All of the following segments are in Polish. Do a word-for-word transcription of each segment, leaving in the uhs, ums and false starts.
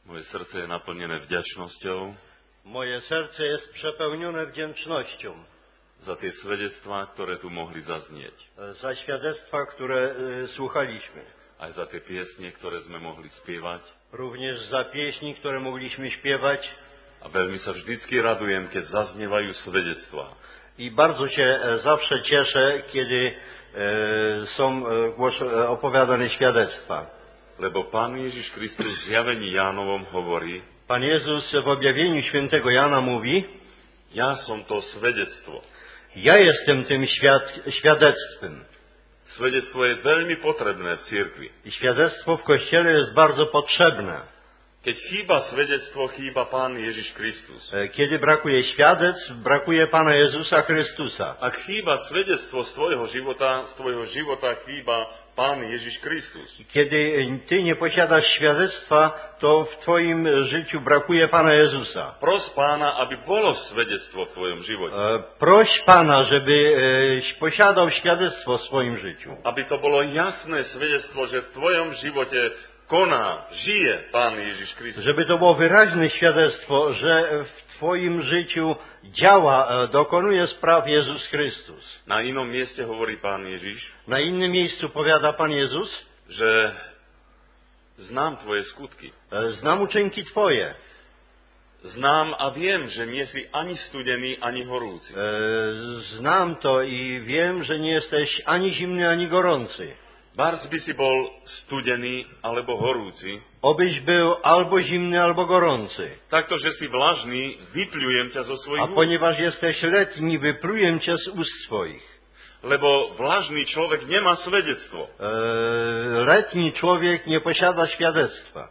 Moje serce je naplnené vďačnosťou Moje serce jest przepełnione wdzięcznością za tie svedectvá, ktoré tu mohli zaznieť. za świadectwa, które y, słuchaliśmy. Aj za tie piesne, ktoré sme mohli spievať. Również za pieśni, które mogliśmy śpiewać. A veľmi sa vždycky radujem, keď zaznievajú svedectvá. I bardzo się e, zawsze cieszę, kiedy e, są e, głos, e, opowiadane świadectwa. Lebo Pán Ježiš Kristus v zjavení Jánovom hovorí, Pan Jezus w objawieniu świętego Jana mówi: ja som to svedectvo. Ja jestem tym świad, świadectwem. Svedectvo je veľmi potrebné v cirkvi. I świadectwo w Kościele jest bardzo potrzebne. Keď chýba svedectvo, chýba Pán Ježiš Kristus. E, Kiedy brakuje świadectw, brakuje Pana Jezusa Chrystusa. Ak chýba svedectvo z tvojho života, z tvojho života chýba Pán Ježiš Kristus. Kiedy Ty nie posiadasz świadectwa, to w Twoim życiu brakuje Pana Jezusa. Pros Pána, aby bolo svedectvo v tvojom živote. E, Proś Pana, żeby e, posiadał świadectwo w swoim życiu. Aby to bolo jasné svedectvo, že v tvojom živote koná, žije Pán Ježiš Kristus. Żeby to było wyraźne świadectwo, że w Twoim życiu działa, e, dokonuje spraw Jezus Chrystus. Na inom mieste hovorí Pán Ježiš, Na innym miejscu powiada Pan Jezus: že znám tvoje skutky. e, Znam uczynki Twoje. Znám a viem, že nie si ani studený, ani horúci. E, Znam to i wiem, że nie jesteś ani zimny, ani gorący. Bars by si bol studený alebo horúci, Obyś był albo zimny, albo gorący. takto, že si vlažný, vypľujem ťa zo svojich A úst. ponieważ jesteś letni, wypluję Cię z ust swoich. Lebo vlažný človek nemá svedectvo. E, Letni człowiek nie posiada świadectwa.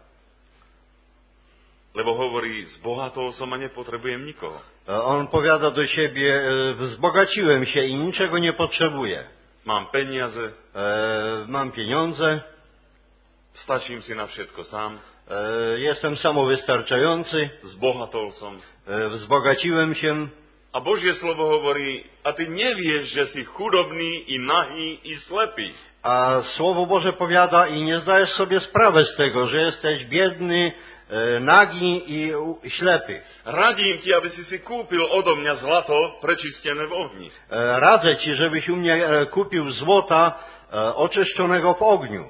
Lebo hovorí, zbohatol som a nepotrebujem nikoho. E, On powiada do siebie: e, wzbogaciłem się i niczego nie potrzebuję. Mám peniaze, E, Mam pieniądze, stačím si na všetko sám, e, jestem samowystarczający, zbohatol som. e, wzbogaciłem się. A Božie slovo hovorí, a ty nevieš, že si chudobný i nahý i slepý. A Słowo Boże powiada i nie zdajesz sobie sprawy z tego, że jesteś biedny, e, nagi i u- ślepy. Radím ti, aby si si kúpil odo mňa zlato prečistené v ohni. E, Radzę Ci, żebyś u mnie e, kupił złota e, oczyszczonego w ogniu.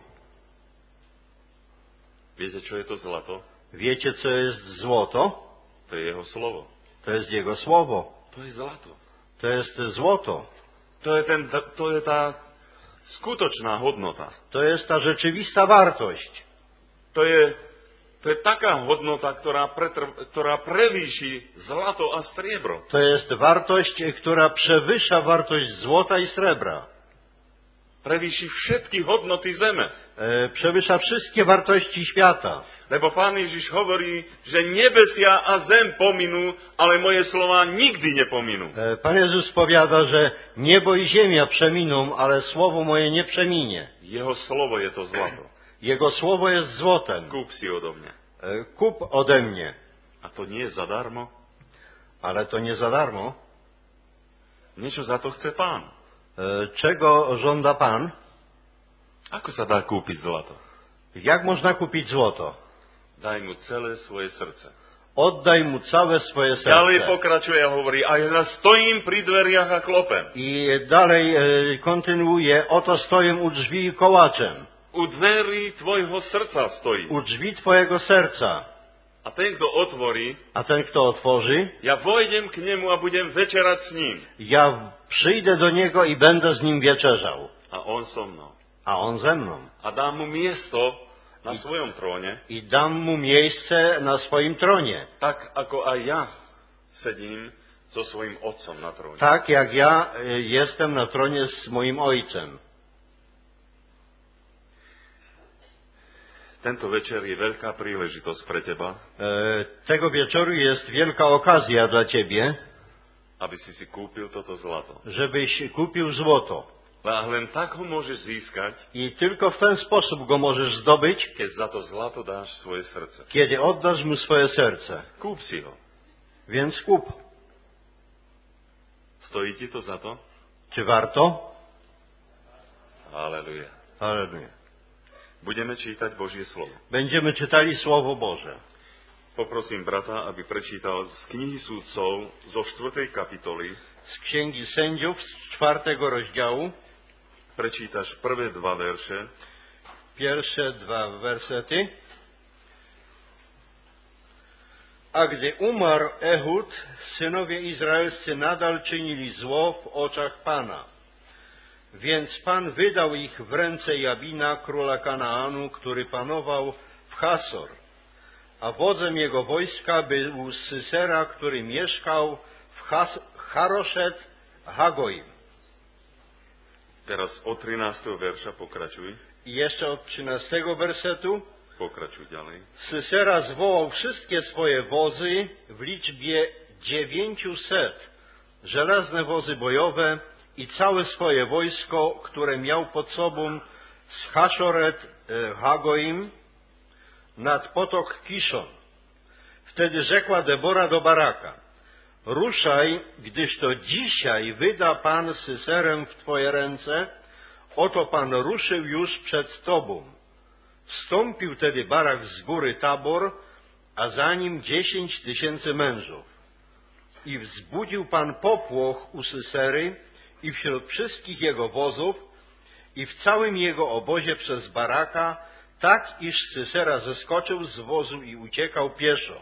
Viete, čo je to zlato? Wiecie, co jest złoto? To je jeho slovo. To jest Jego Słowo. To je zlato. To jest złoto. To je, ten, to je tá skutočná hodnota. To jest ta rzeczywista wartość. To je, to je taká hodnota, ktorá, pretrv, ktorá prevýši zlato a striebro. To jest wartość, która przewyższa wartość złota i srebra. Prevýši všetky hodnoty zeme. E, Przewyższa wszystkie wartości świata. Lebo Pán Ježiš hovorí, že nebesia a zem pominú, ale moje slova nikdy nepominú. E, Pan Jezus powiada, że niebo i ziemia przeminą, ale Słowo moje nie przeminie. Jeho slovo je to zlato. Jego Słowo jest złotem. Kúp si odo mňa. E, Kup ode mnie. A to nie je zadarmo. Ale to nie za darmo. Niečo za to chce Pán. E, Czego żąda Pan? Ako sa dá kúpiť zlato? Jak można kupić złoto? Daj mu celé svoje srdce. Oddaj mu całe swoje Ďalej serce. pokračuje a hovorí, a ja stojím pri dveriach a klopem. I dalej e, kontynuuje: oto stoję u drzwi kołaczem. U dverí tvojho srdca stojí. U drzwi twojego serca. A ten, kto otvorí, A ten, kto otworzy, ja vojdem k nemu a budem večerať s ním. ja przyjdę do niego i będę z nim wieczerzał. A on so mnou. A on ze mną. A dám mu miesto na svojom tróne, I dam mu miejsce na swoim tronie. tak ako aj ja sedím so svojím otcom na tróne. Tak jak ja e, jestem na tronie z moim ojcem. Tento večer je veľká príležitosť pre teba, E, Tego wieczoru jest wielka okazja dla ciebie, aby si si kúpil toto zlato. żebyś kupił złoto. A len tak ho môžeš získať, I tylko w ten sposób go możesz zdobyć, keď za to zlato dáš svoje srdce. kiedy oddasz mu swoje serce. Kúp si ho. Więc kup. Stojí ti to za to? Czy warto? Aleluja. Halleluja. Budeme čítať Božie slovo. Będziemy czytali Słowo Boże. Poprosím brata, aby prečítal z knihy Sudcov zo štvrtej kapitoly. Z Księgi Sędziów z czwartego rozdziału. Prečítaš prvé dva verše. Pierwsze dwa wersety. A gdy umarł Ehud, synowie izraelscy nadal czynili zło w oczach Pana. Więc Pan wydał ich w ręce Jabina, króla Kanaanu, który panował w Hasor. A wodzem jego wojska był Sysera, który mieszkał w Has- Haroszet Hagoim. Teraz od trinásteho verša pokračuj. I jeszcze od trzynastego wersetu. Pokračuj ďalej. Sysera zwołał wszystkie swoje wozy w liczbie dziewięciuset, żelazne wozy bojowe i całe swoje wojsko, które miał pod sobą z Haszoret Hagoim nad potok Kiszon. Wtedy rzekła Debora do Baraka: ruszaj, gdyż to dzisiaj wyda Pan Syserę w twoje ręce. Oto Pan ruszył już przed tobą. Wstąpił tedy Barak z góry Tabor, a za nim dziesięć tysięcy mężów. I wzbudził Pan popłoch u Sysery i wśród wszystkich jego wozów i w całym jego obozie przez Baraka, tak iż Sysera zeskoczył z wozu i uciekał pieszo.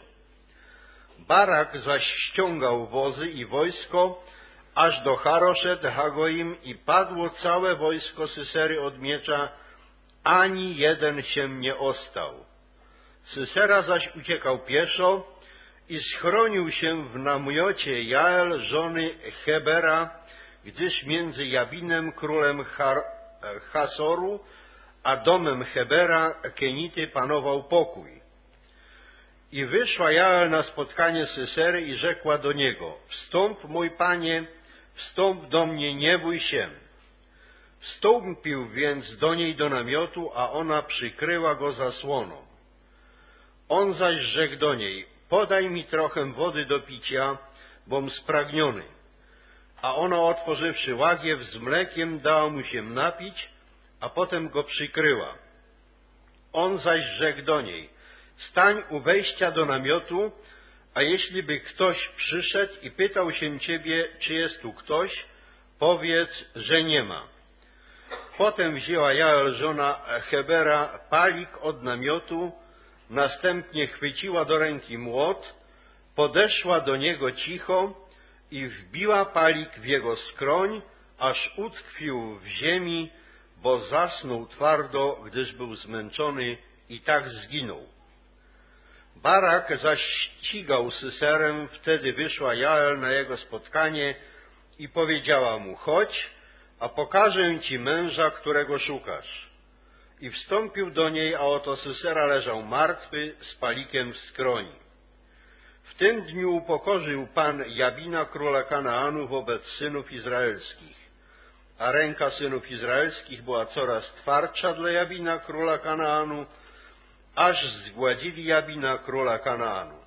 Barak zaś ściągał wozy i wojsko aż do Haroszet Hagoim i padło całe wojsko Sysery od miecza, ani jeden się nie ostał. Sysera zaś uciekał pieszo i schronił się w namiocie Jael, żony Hebera, gdyż między Jabinem, królem Har- Hasoru, a domem Hebera, Kenity, panował pokój. I wyszła Jael na spotkanie Sysery i rzekła do niego: wstąp, mój panie, wstąp do mnie, nie bój się. Wstąpił więc do niej do namiotu, a ona przykryła go zasłoną. On zaś rzekł do niej: podaj mi trochę wody do picia, bom spragniony. A ona, otworzywszy łagiew z mlekiem, dała mu się napić, a potem go przykryła. On zaś rzekł do niej: stań u wejścia do namiotu, a jeśli by ktoś przyszedł i pytał się ciebie, czy jest tu ktoś, powiedz, że nie ma. Potem wzięła Jael, żona Hebera, palik od namiotu, następnie chwyciła do ręki młot, podeszła do niego cicho i wbiła palik w jego skroń, aż utkwił w ziemi, bo zasnął twardo, gdyż był zmęczony, i tak zginął. Barak zaś ścigał Syserę, wtedy wyszła Jael na jego spotkanie i powiedziała mu: chodź, a pokażę ci męża, którego szukasz. I wstąpił do niej, a oto Sysera leżał martwy z palikiem w skroni. W tym dniu upokorzył Pan Jabina, króla Kanaanu, wobec synów izraelskich. A ręka synów izraelskich była coraz twardsza dla Jabina, króla Kanaanu, aż zgładzili Jabina, króla Kanaanu.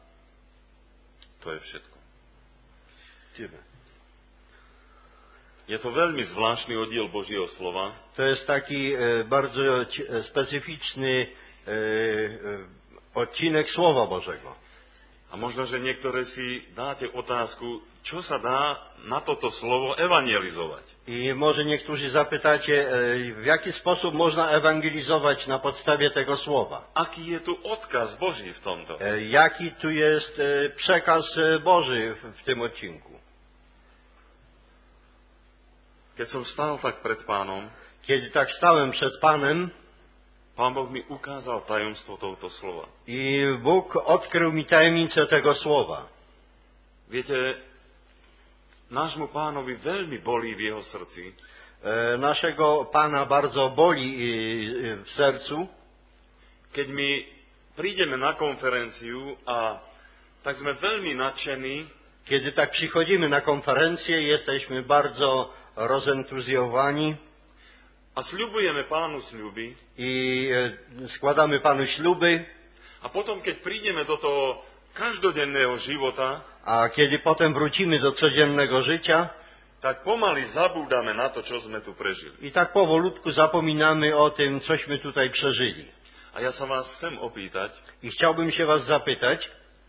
To je všetko. Tyle. Je to veľmi zvláštny oddiel Božieho slova. To jest taki e, bardzo ci- e, specyficzny e, e, odcinek Słowa Bożego. A možno, že niektoré si dáte otázku, čo sa dá na toto slovo evangelizovať. I może niektórzy zapytacie, e, w jaki sposób można ewangelizować na podstawie tego słowa. Aký je tu odkaz Boží v tomto? E, Jaki tu jest e, przekaz e, Boży w, w tym odcinku. Keď som stál tak pred Pánom, Kiedy tak stałem przed Panem Pán Boh mi ukázal tajomstvo tohto slova. i Bóg odkrył mi tajemnicę tego słowa. Viete, nášmu Pánovi veľmi bolí v jeho srdci, E, Naszego Pana bardzo boli e, e, w sercu, keď my prídeme na konferenciu a tak sme veľmi nadšení, kiedy tak przychodzimy na konferencję, jesteśmy bardzo rozentuzjowani a sľubujeme Pánu sľuby, i e, składamy Panu śluby, a potom, keď prídeme do toho každodenného života, a kiedy potem wrócimy do codziennego życia, tak pomaly zabúdame na to, čo sme tu prežili. i tak powolutku zapominamy o tym, cośmy tutaj przeżyli. A ja sa vás chcem opýtať, I chciałbym się was zapytać,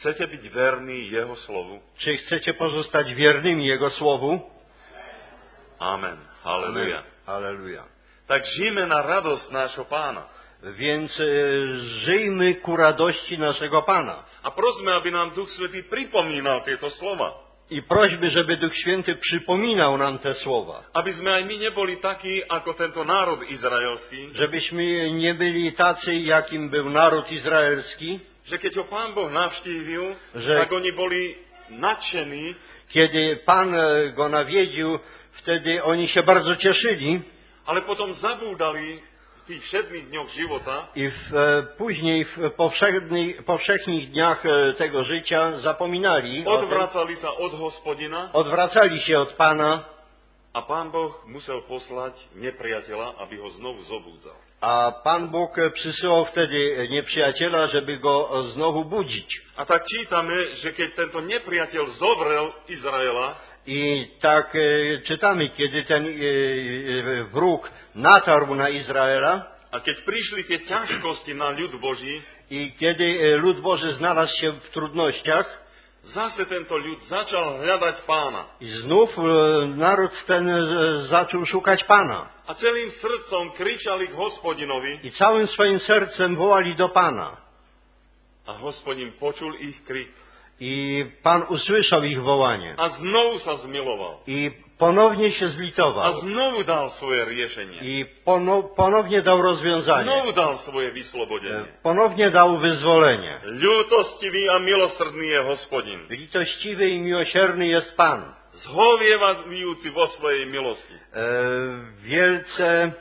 Chcete byť verní Jeho slovu? Czy chcecie pozostać wiernymi Jego Słowu? Amen. Halleluja. Halleluja. Tak žijme na radosť nášho Pána. Więc e, żyjmy ku radości naszego Pana. A prosme, aby nám Duch Svätý pripomínal tieto slova. I prośmy, żeby Duch Święty przypominał nam te słowa. Aby sme aj my neboli takí, ako tento národ izraelský, Żebyśmy nie byli tacy, jakim był naród izraelski, že keď ho Pán Boh navštívil, Že- tak oni boli nadšení, kiedy Pan e, go nawiedził, wtedy oni się bardzo cieszyli ale potom zabúdali v tých všedných dňoch života, i w, e, później w powszechnych, powszechnych dniach e, tego życia zapominali, o tym, odvracali sa od Hospodina odwracali się od Pana, a Pán Boh musel poslať nepriateľa, aby ho znovu zobúdzal. a Pan Bóg przysyłał wtedy nieprzyjaciela, żeby go znowu budzić. A tak čítame, že keď tento nepriateľ zovrel Izraela, I tak e, czytamy, kiedy ten e, e, wróg natarł na Izraela a keď prišli tie ťažkosti na ľud Boží, i kiedy e, lud Boży znalazł się w trudnościach, zase tento ľud začal hľadať Pána. i znów e, naród ten e, zaczął szukać Pana. A celým srdcom kričali k Hospodinovi I całym swoim sercem wołali do Pana. a Hospodin počul ich krik I Pan usłyszał ich wołanie. a znovu sa zmiloval. I ponownie się A zlitował. znovu dal svoje riešenie. I pono, ponownie dał rozwiązanie. Znovu dal svoje vyslobodenie. E, Ponownie dał wyzwolenie. Ľútostivý a milosrdný je Hospodin. Litościwy i miłosierny jest Pan. Zhovievajúci vo svojej milosti. E, wielce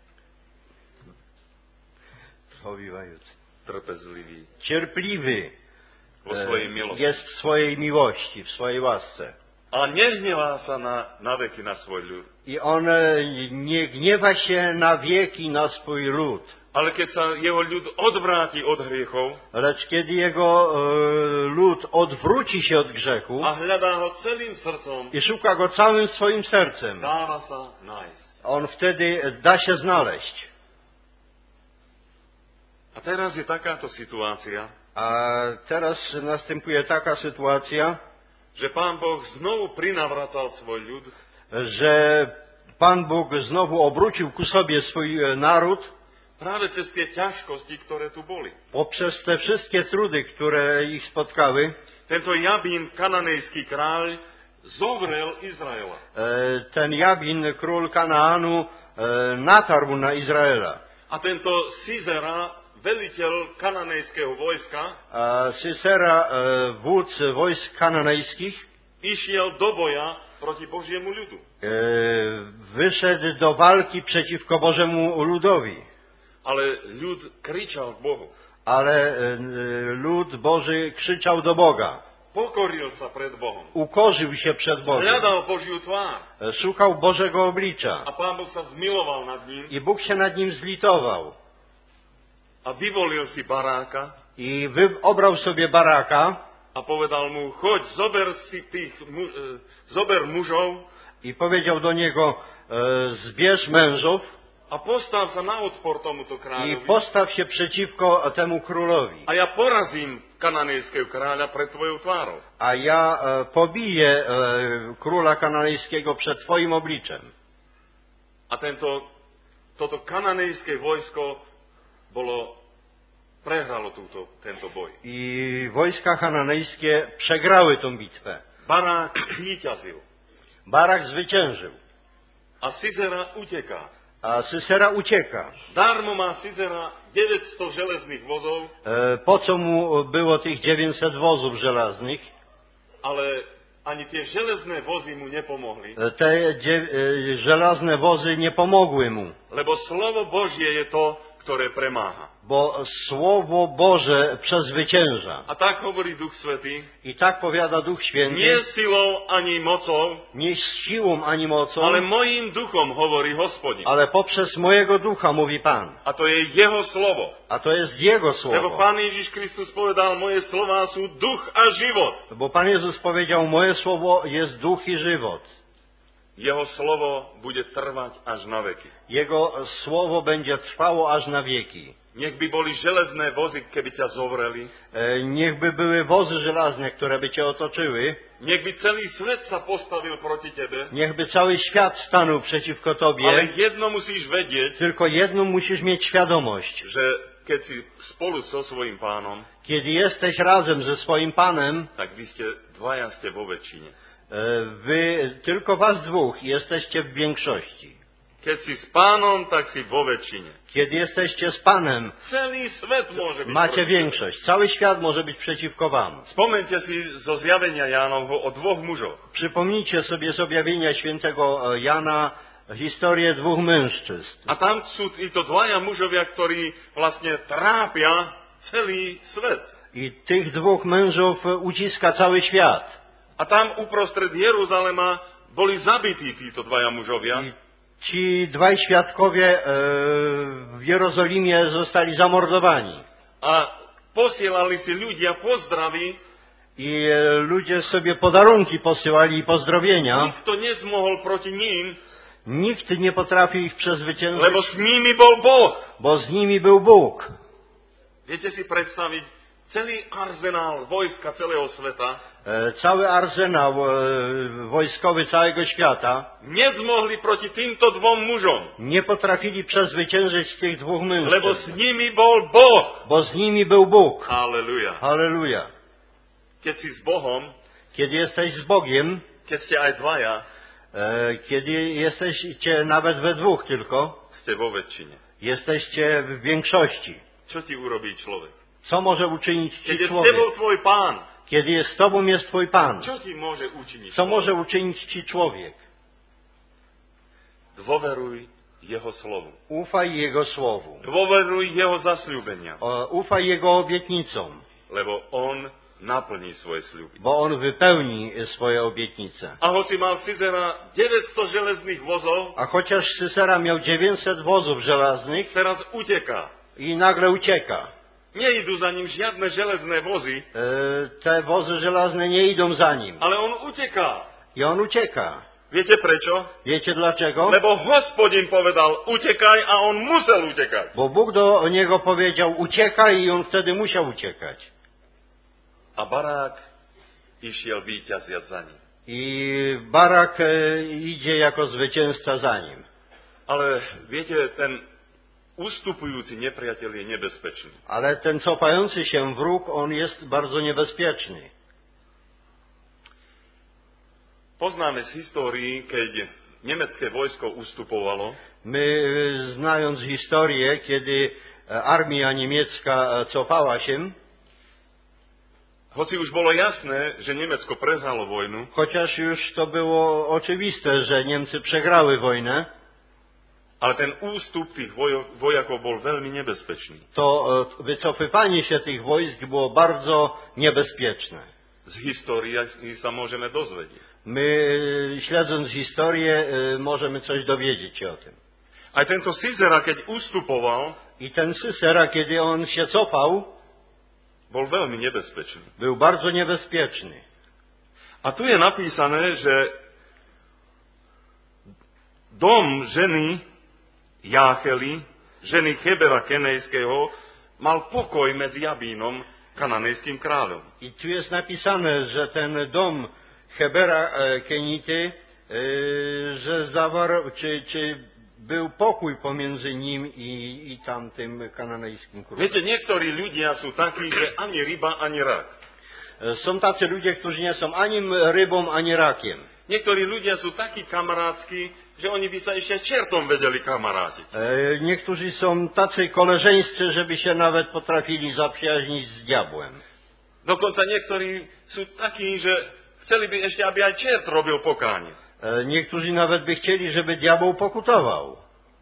zhowiewający, Trpezlivý cierpliwy vo e, svojej milosti. jest w swojej miłości, w swojej łasce. A nehnevá sa na, na veky na svoj ľud. I on e, nie gniewa się na wieki na swój lud. Ale keď sa jeho ľud odvráti od hriechov Lecz kiedy jego e, lud odwróci się od grzechu a hľadá ho celým srdcom, i szuka go całym swoim sercem, dáva sa nájsť. on wtedy da się znaleźć. A teraz je takáto situácia, A teraz następuje taka sytuacja, že Pán Boh znovu prinavracal svoj ľud że Pan Bóg znowu obrócił ku sobie swój e, naród práve cez tie ťažkosti, ktoré tu boli. poprzez te wszystkie trudy, które ich spotkały. Tento Jabín, kananejský kráľ, zovrel Izraela. E, Ten Jabin, król Kanaanu, e, natarł na Izraela. A tento Sisera, veliteľ kananejského vojska, A Sisera, e, wódz wojsk kananejskich, išiel do boja proti Božiemu ľudu. e, wyszedł do walki przeciwko Bożemu ludowi. Ale ľud kričal k Bohu. Ale e, lud Boży krzyczał do Boga. Pokoril sa pred Bohom. Ukorzył się przed Bogiem. Hľadal Božiu tvár. E, Szukał Bożego oblicza. A Pán Boh sa zmiloval nad ním I Bóg się nad nim zlitował. a vyvolil si baráka I wy, obrał sobie Baraka a povedal mu, choď, zober si tých, mu, e, zober mužov i powiedział do niego, e, zbierz mężów a postav sa na odpor tomuto i kráľovi. postaw się przeciwko temu królowi. A ja porazím kananejského kráľa pred tvojou tvárou. A ja e, pobiję e, króla kananejskiego przed twoim obliczem. A tento, toto kananejské vojsko bolo, prehralo túto, tento boj. I wojska hananejskie przegrały tą bitwę. Barák víťazil Barak zwyciężył, a Sisera uteká. a Sisera ucieka. Darmo má Sisera deväťsto železných vozov, E, po co mu było tych dziewięćset wozów żelaznych? ale ani tie železné vozy mu nepomohli, E, te dzie, e, żelazne wozy nie pomogły mu, lebo slovo Božie je to, ktoré premáha. bo Słowo Boże przezwycięża. A tak hovorí Duch Svätý, I tak powiada Duch nie Święty, silou ani mocou, nie z siłą ani mocą, ale mojím duchom, hovorí Hospodin. ale poprzez mojego ducha, mówi Pan. A to je jeho slovo. A to jest Jego Lebo Słowo. Pán Ježiš Kristus povedal, moje slová sú duch a život. Bo Pan Jezus powiedział, moje Słowo jest duch i żywot. Jeho slovo bude trvať až na veky. Jego Słowo będzie trwało aż na wieki. Nech by boli železné vozy, keby ťa zovreli. E, niech by były wozy żelazne, które by cię otoczyły. Nech by celý svet sa postavil proti tebe. Niech by cały świat stanął przeciwko Ale tobie. jedno musíš vedieť, Tylko jedną musisz mieć świadomość. že keď si spolu so svojím pánom, Kiedy jesteś razem ze swoim Panem, tak vy ste dvaja ste vo väčšine. e, wy, tylko was dwóch, jesteście w większości. Keď si s pánom, tak si vo väčšine. Kiedy jesteście z Panem, Celý svet môže byť macie proti tebe. większość. Cały świat może być przeciwko wam. Spomeňte si zo zjavenia Jánovho o dvoch mužoch. Przypomnijcie sobie z objawienia świętego e, Jana historię dwóch mężczyzn. A tam sú títo dvaja mužovia, ktorí vlastne trápia celý svet. I tych dwóch mężów e, uciska cały świat. A tam uprostred Jeruzalema boli zabití títo dvaja mužovia. I ci dwaj świadkowie e, w Jerozolimie zostali zamordowani. A posielali si ľudia pozdravy. I e, ludzie sobie podarunki posyłali i pozdrowienia. Nikto nezmohol proti ním, Nikt nie potrafił ich przezwyciężyć, lebo s nimi bol Boh. bo z nimi był Bóg. Viete si predstaviť celý arzenál wojska celého sveta E, cały arsenał e, wojskowy całego świata nezmohli proti týmto dvom mužom, nie potrafili przezwyciężyć tych dwóch lebo mężczyzn, s nimi bol Boh. bo z nimi był Bóg. Halleluja. Halleluja. Keď si s Bohom, Kiedy jesteś z Bogiem, keď ste aj dvaja, e, kiedy jesteście nawet we dwóch tylko, ste vo väčšine. jesteście w większości. Čo ti urobí človek? Co może uczynić Keď ci je s człowiek? tebou tvoj pán, Kiedy jest z tobą jest twój Pan. čo ti môže učiniť? Co może uczynić ci człowiek? Dôveruj jeho slovu. Ufaj Jego słowu. Dôveruj jeho zasľúbenia, O, ufaj Jego obietnicom, lebo on naplní svoje sľuby. bo On wypełni swoje obietnice. A hoci mal Sizera deväťsto železných vozov, A chociaż Sysera miał dziewięćset wozów żelaznych teraz uteká. i nagle ucieka. Nie idú za ním žiadne železné vozy, E, te wozy żelazne nie idą za nim. ale on uteká. I on ucieka. Viete prečo? Wiecie dlaczego? Lebo Hospodin povedal, utekaj, a on musel utekať. Bo Bóg do niego powiedział uciekaj i on wtedy musiał uciekać. A barák išiel víťaziac za ním. I Barak e, idzie jako zwycięzca za nim. Ale viete, ten ustupujúci nepriateľ je nebezpečný. Ale ten cofający się wróg, on jest bardzo niebezpieczny. Poznáme z histórii, keď nemecké vojsko ustupovalo, My, e, znając historię, kiedy e, armia niemiecka e, cofała się, hoci už bolo jasné, že Nemecko prehralo vojnu, chociaż już to było oczywiste, że Niemcy przegrały wojnę, ale ten ústup tých vojo- vojakov bol veľmi nebezpečný. to e, wycofywanie się tych wojsk było bardzo niebezpieczne. Z histórii sa môžeme dozvedieť. My, e, śledząc historię, e, możemy coś dowiedzieć się o tym. Aj tento Sizera, keď ustupoval, I ten Sysera, kiedy on się cofał, bol veľmi nebezpečný. był bardzo niebezpieczny. A tu je napísané, že dom ženy Jáchely, ženy Chebera Kenejského, mal pokoj medzi Jabínom, kananejským kráľom. I tu jest napisane, że ten dom Hebera e, Kenity, e, że zawarł, czy, czy był pokój pomiędzy nim i, i tamtym kananejskim królem. Viete, niektorí ľudia sú takí, že ani ryba, ani rak. E, Są tacy ludzie, którzy nie są ani rybą, ani rakiem. Niektorí ľudia sú takí kamarátsky, že oni by sa ešte čertom vedeli kamarátiť. E, Niektórzy są tacy koleżeńscy, żeby się nawet potrafili zaprzyjaźnić z diabłem. Dokonca niektorí sú takí, že chceli by ešte, aby aj čert robil pokánie. E, Niektórzy nawet by chcieli, żeby diabeł pokutował.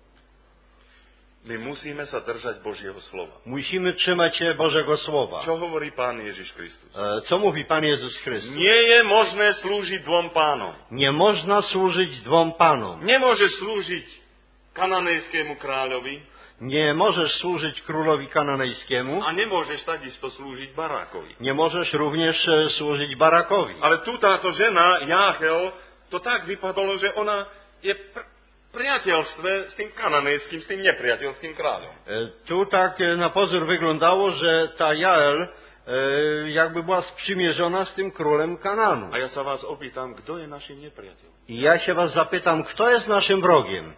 My musíme sa držať Božieho slova. Musimy trzymać się Bożego Słowa. Čo hovorí Pán Ježiš Kristus? E, Co mówi Pan Jezus Chrystus? Nie je možné slúžiť dvom pánom. Nie można służyć dwom panom. Nemôžeš slúžiť kananejskému kráľovi Nie możesz służyć królowi kananejskiemu. a nemôžeš takisto slúžiť Barákovi. Nie możesz również e, służyć Barakowi. Ale tu táto žena, Jáchel, to tak vypadalo, že ona je pr- priateľstve s tým kananejským, s tým nepriateľským kráľom. E, Tu tak e, na pozór wyglądało, że ta Jael e, jakby była sprzymierzona z tym królem Kananu. A ja sa vás opýtam, kto je našim nepriateľom? I ja się was zapytam, kto jest naszym wrogiem?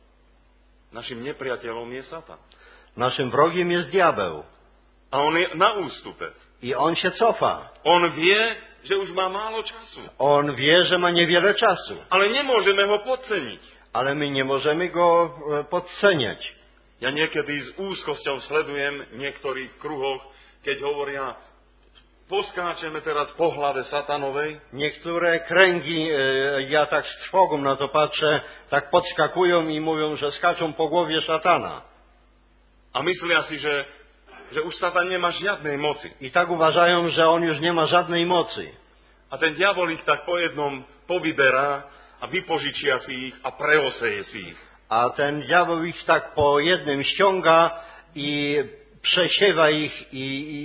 Našim nepriateľom je Satan. Naszym wrogiem jest diabeł. A on je na ústupe. I on się cofa. On vie, že už má málo času. On wie, że ma niewiele czasu. Ale nemôžeme ho podceniť. Ale my nie możemy go e, podceniać. Ja niekedy s úzkosťou sledujem v niektorých kruhoch, keď hovoria, poskáčeme teraz po hlave satanovej. Niektóre kręgi, e, ja tak z trwogą na to patrzę, tak podskakują i mówią, że skaczą po głowie szatana. A myslia si, že, že už Satan nemá žiadnej moci. I tak uważają, że on już nie ma żadnej mocy. A ten diabol ich tak po jednom povyberá a vypožičia si ich a preoseje si ich. A ten diabeł ich tak po jednym ściąga i przesiewa ich i, i,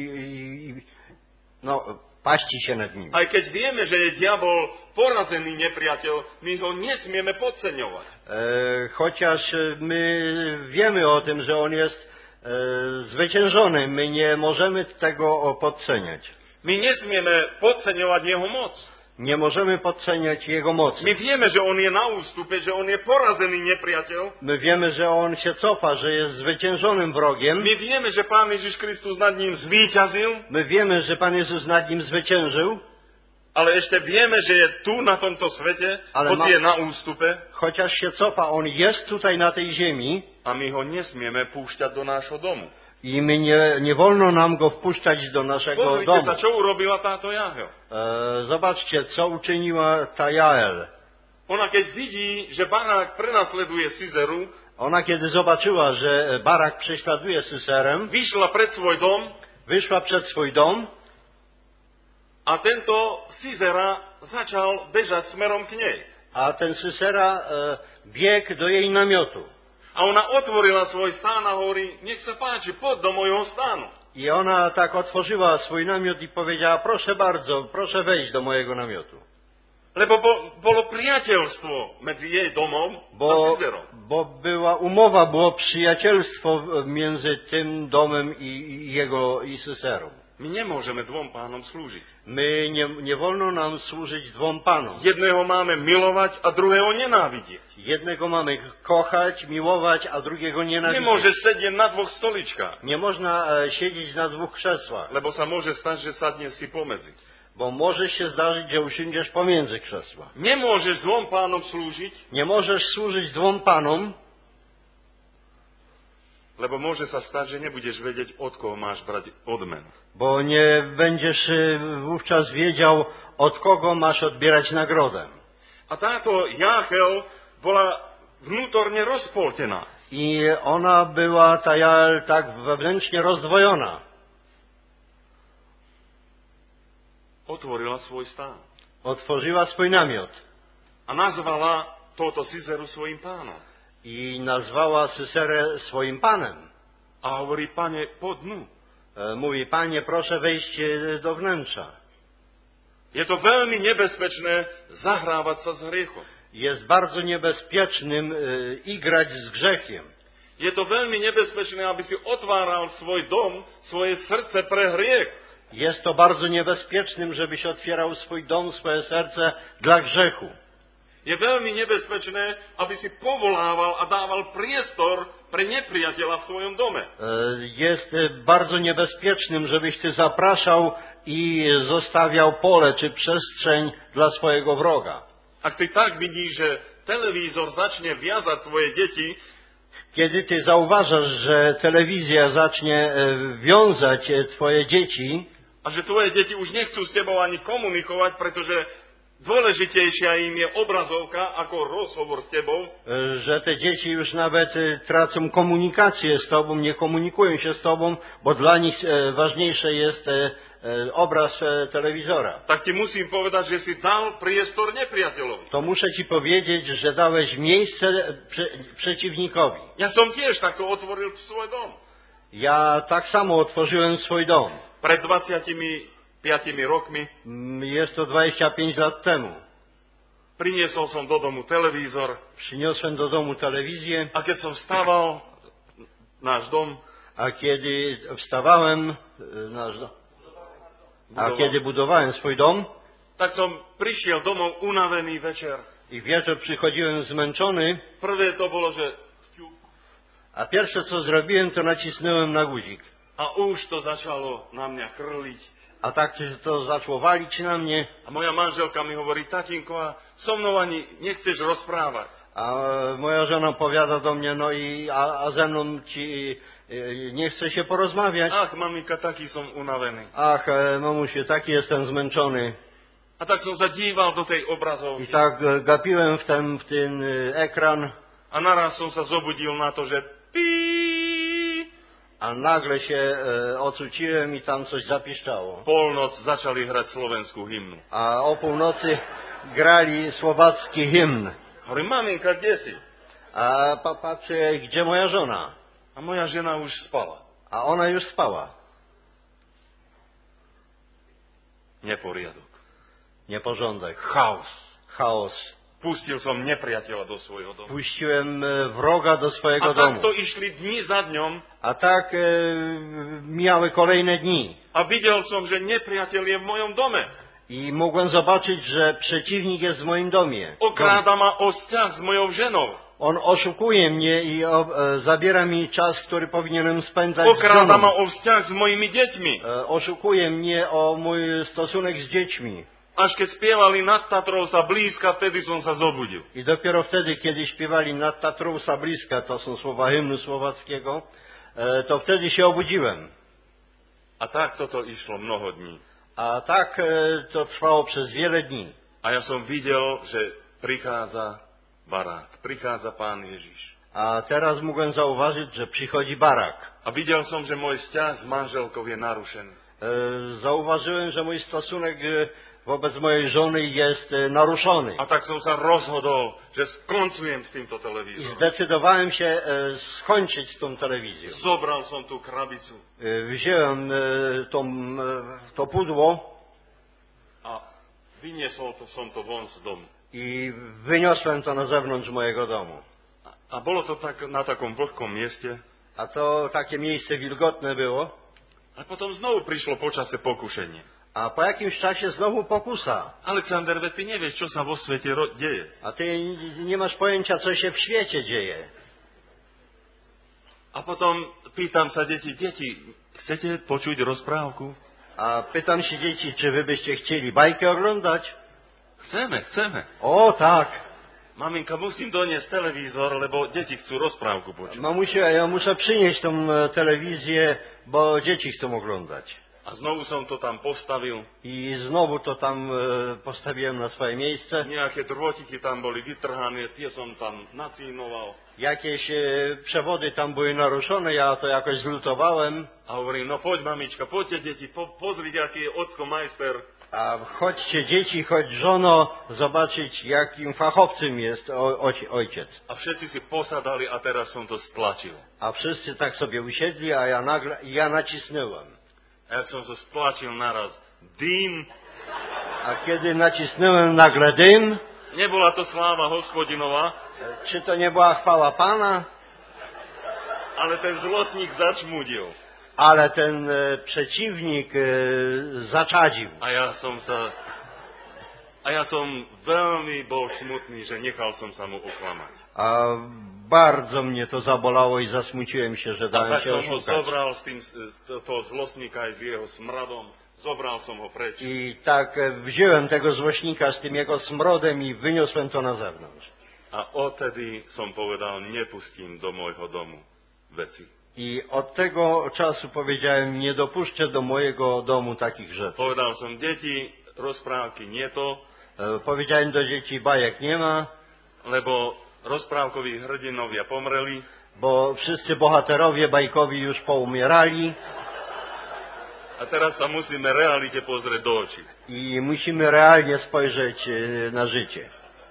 i no, paści się nad nimi. Aj keď vieme, že je diabol porazený nepriateľ, my ho nesmieme podceňovať. E, chociaż my wiemy o tym, że on jest e, zwyciężony, my nie możemy tego podceniać. My nesmieme podceňovať jeho moc. Nie możemy podceniać jego mocy. My vieme, že on je na ústupe, že on je porazený nepriateľ. My wiemy, że on się cofa, że jest zwyciężonym wrogiem. My vieme, že Pán Ježiš Kristus nad ním zvíťazil, My wiemy, że Pan Jezus nad nim zwyciężył, ale ešte vieme, že je tu na tomto svete, Ale hoci ma- je na ústupe, chociaż się cofa, on jest tutaj na tej ziemi a my ho nesmieme púšťať do nášho domu. i my nie, nie wolno nam go wpuszczać do naszego Pozrite domu. sa, čo urobila táto Jahel. E, zobaczcie, co uczyniła ta Jael. Ona keď vidí, že Barák prenasleduje Sizeru, Ona kiedy zobaczyła, że Barak prześladuje Syserem, vyšla pred svoj dom wyszła przed swój dom a tento Sizera začal bežať smerom k nej. a ten Sysera e, biegł do jej namiotu. A ona otvorila svoj stán a hovorí, nech sa páči, poď do mojho stánu. I ona tak otworzyła swój namiot i powiedziała, proszę bardzo, proszę wejść do mojego namiotu. Lebo bo, bolo priateľstvo medzi jej domom a Bo, Sizerom. bo była umowa, było przyjacielstwo między tym domem i, i jego i Syserą. My nemôžeme dvom pánom slúžiť. My nie, nie wolno nam służyć dwom panom. Jedného máme milovať a druhého nenávidieť. Jednego mamy kochać, miłować, a drugiego nienawidzieć. Nemôžeš sedieť na dvoch stoličkách, Nie można e, siedzieć na dwóch krzesłach, lebo sa môže stať, že sadne si pomedzi. bo może się zdarzyć, że usiądziesz pomiędzy krzesła. Nemôžeš dvom pánom slúžiť, Nie możesz służyć dwom panom, lebo môže sa stať, že nebudeš vedieť, od koho máš brať odmenu. bo nie będziesz e, wówczas wiedział, od kogo masz odbierać nagrodę. A táto Jáchel bola vnútorne rozpoltená. I ona była, ta Jael, tak wewnętrznie rozdwojona. Otvorila svoj stán Otworzyła swój namiot a nazvala tohoto Sizeru svojim pánom. i nazwała Syserę swoim panem. A hovorí, pane, po dnu. E, Mówi, panie, proszę wejść e, do wnętrza. Je to veľmi nebezpečné zahrávať sa s hriechom. Jest bardzo niebezpiecznym e, igrać z grzechem. Je to veľmi nebezpečné, aby si otváral svoj dom, svoje srdce pre hriech. Jest to bardzo niebezpiecznym, żebyś otwierał swój dom, swoje serce dla grzechu. Je veľmi nebezpečné, aby si povolával a dával priestor pre nepriateľa v tvojom dome. E, Jest e, bardzo niebezpiecznym, żebyś ty zapraszał i zostawiał pole czy przestrzeń dla swojego wroga. Ak ty tak vidíš, že televízor začne viazať tvoje deti, Kiedy ty zauważasz, że telewizja zacznie e, wiązać e, twoje dzieci, a že tvoje deti už nechcú s tebou ani komunikovať, pretože dôležitejšia im je obrazovka ako rozhovor s tebou, e, że te dzieci już nawet e, tracą komunikację z tobą, nie komunikują się z tobą, bo dla nich e, ważniejszy jest e, e, obraz e, telewizora. tak ti musím povedať, že si dal priestor nepriateľovi. To muszę ci powiedzieć, że dałeś miejsce prze, przeciwnikowi. Ja som tiež takto otvoril svoj dom. Ja tak samo otworzyłem swój dom. Pred dvadsiatimi piatimi rokmi Mm, Jest to dwadzieścia pięć lat temu. priniesol som do domu televízor Przyniosłem do domu telewizję, a keď som vstával náš dom, a kiedy wstawałem, e, nasz dom, a budoval, kiedy budowałem swój dom tak som prišiel domov unavený večer. i wieczór przychodziłem zmęczony, Prvé to bolo, že a pierwsze co zrobiłem, to nacisnąłem na guzik. a už to začalo na mňa chrliť. A tak to zaczęło walić na mnie, A moja manželka mi hovorí, tatinko, a so mnou ani nechceš rozprávať. a moja żona powiada do mnie, no i a, a ze mną ci e, nie chce się porozmawiać. Ach, maminka, taký som unavený. Ach, e, mamusiu, taki jestem zmęczony. A tak som sa díval do tej I obrazovky tak e, gapiłem w ten, w ten e, ekran, a naraz som sa zobudil na to, že pí. a nagle się e, ocuciłem i tam coś zapiszczało. Polnoc začali hrať slovenskú hymnu. A o północy grali słowacki hymn. Hovorím, maminka, kde si? A pa, patrzę, gdzie moja żona? A moja žena už spala. A ona już spała. Neporiadok. Nieporządek, Chaos. chaos. Pustil som nepriateľa do svojho domu. Puściłem e, wroga do swojego A domu. takto išli dni za dňom A tak e, mijały kolejne dni. a videl som, že nepriateľ je v mojom dome. I mogłem zobaczyć, że przeciwnik jest w moim domie. Okráda ma o vzťah s mojou ženou. On oszukuje mnie i o, e, zabiera mi czas, który powinienem spędzać z Okráda ma żoną. o vzťah s mojimi deťmi. E, oszukuje mnie o mój stosunek z dziećmi. Až keď spievali nad Tatrou sa blízka, vtedy som sa zobudil. I dopiero wtedy, kiedy śpiewali nad Tatrą sa bliska, to są słowa hymnu słowackiego, e, to wtedy się obudziłem. A tak toto išlo mnoho dní. A tak e, to trwało przez wiele dni. A ja som videl, že prichádza barák, prichádza Pán Ježiš. A teraz mogłem zauważyć, że przychodzi barak. A videl som, že môj vzťah s manželkou je narušený. E, zauważyłem, że mój stosunek e, wobec mojej żony jest e, naruszony. A tak som sa rozhodol, že skoncujem s týmto I televízorom. zdecydowałem się e, skończyć z tą telewizją. Zobral som tú krabicu E, wziąłem e, tą, e, to pudło a vyniesol to, som to von z domu. i wyniosłem to na zewnątrz mojego domu. A, a bolo to tak na takom vlhkom mieste. A to takie miejsce wilgotne było. A potom znovu prišlo počase pokušenie. A po jakimś czasie znowu pokusa. Alexander, veď ty nevieš, čo sa vo svete ro- deje. A ty nie masz pojęcia, co się w świecie dzieje. A potom pýtam sa deti, deti, chcete počuť rozprávku? A pytam się dzieci, czy wy byście chcieli bajkę oglądać? Chceme, chceme. O tak. Maminka, musím doniesť televízor, lebo deti chcú rozprávku počuť. Mamusiu, ja muszę przynieść tą e, telewizję, bo dzieci chcą oglądać. A znovu som to tam postavil. I znowu to tam e, postawiłem na swoje miejsce. Nejaké drôtiky tam boli vytrhané, tie som tam nacínoval. Jakieś e, przewody tam były naruszone, ja to jakoś zlutowałem. A hovorím, no poď mamička, poďte deti, po, pozrite, aký je ocko majster. A chodźcie dzieci, chodź żono, zobaczyć jakim fachowcem jest o, oj, ojciec. A všetci si posadali a teraz som to stlačil. A wszyscy tak sobie usiedli, a ja nagle, ja nacisnąłem. A jak som to stlačil naraz, dým, A kiedy nacisnąłem nagle dym, nebola to sláva hospodinová, e, czy to nie była chwała Pana? ale ten zlostník začmudil. Ale ten e, przeciwnik e, zaczadził. A ja som sa... A ja som veľmi bol smutný, že nechal som sa mu oklamať. A bardzo mnie to zabolało i zasmuciłem się, że A dałem tak się som ho oszukać. zobral s tým, z- toho zlostníka aj s jeho smradom, zobral som ho preč. I tak e, wziąłem tego złośnika z tym jego smrodem i wyniosłem to na zewnątrz. A odtedy som povedal, nepustím do môjho domu veci. I od tego czasu powiedziałem, nie dopuszczę do mojego domu takich rzeczy. Povedal som, deti, rozprávky nie to, E, powiedziałem do dzieci, bajek nie ma, lebo rozprávkoví hrdinovia pomreli bo wszyscy bohaterowie bajkowi już poumierali a teraz sa musíme realite pozrieť do očí. i musimy realnie spojrzeć e, na życie.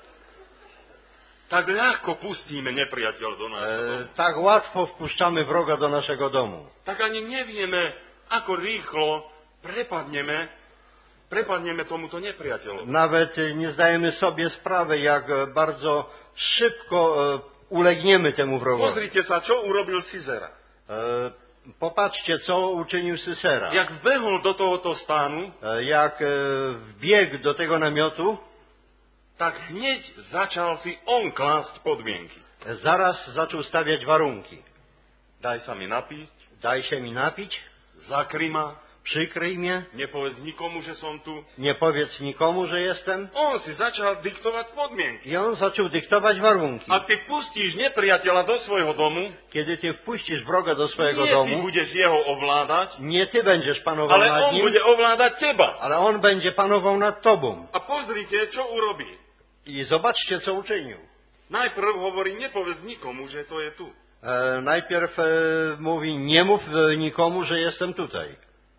Tak ľahko pustíme nepriateľ do nášho E, domu. tak łatwo wpuszczamy wroga do naszego domu. Tak ani nevieme, ako rýchlo prepadneme prepadneme tomuto nepriateľovi. Nawet nie zdajemy sobie sprawy, jak bardzo szybko e, ulegniemy temu wrogowi. Pozrite sa, čo urobil Sisera. E, Popatrzcie, co uczynił Sisera. Jak wbehol do tohoto stánu, E, Jak e, wbiegł do tego namiotu, tak hneď začal si on klásť podmienky. zaraz zaczął stawiać warunki. Daj sa mi napiť, Daj się mi napić, zakry ma, przykryj mnie, nepovedz nikomu, že som tu. nie powiedz nikomu, że jestem. On si začal diktovať podmienky. I on zaczął dyktować warunki. Ak ty pustíš nepriateľa do svojho domu, Kiedy ty wpuścisz wroga do swojego nie ty domu, budeš jeho ovládať, nie ty będziesz panował ale nad on nim, bude ovládať teba. ale on będzie panował nad tobą. A pozrite, čo urobí. I zobaczcie, co uczynił. Najprv hovorí, nepovedz nikomu, že to je tu. E, najpierw e, mówi, nie mów e, nikomu, że jestem tutaj.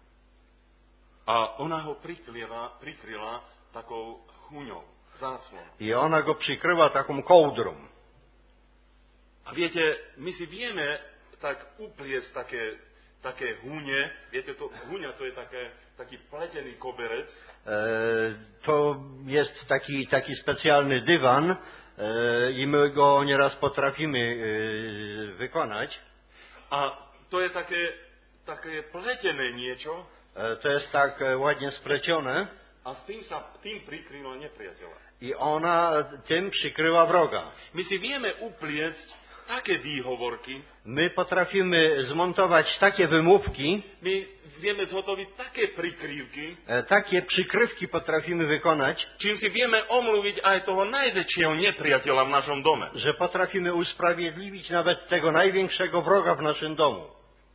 A ona ho prikryla, prikryla takou chuňou, záclonou. I ona go przykryła taką kołdrą. A viete, my si vieme tak upliesť také, také húne. Viete, to, húňa to je také, taký pletený koberec. E, to jest taki, taki specjalny dywan e, i my go nieraz potrafimy e, wykonać. A to je také, také pletené niečo. E, to jest tak e, ładnie splecione A s tým sa tým prikryla nepriateľa. i ona tym przykryła wroga. My si vieme upliesť také výhovorky. My potrafimy zmontować takie wymówki, My vieme zhotoviť také prikrývky, e, takie przykrywki potrafimy wykonać, čím si vieme omluviť aj toho najväčšieho nepriateľa v našom dome. że potrafimy usprawiedliwić nawet tego największego wroga w naszym domu.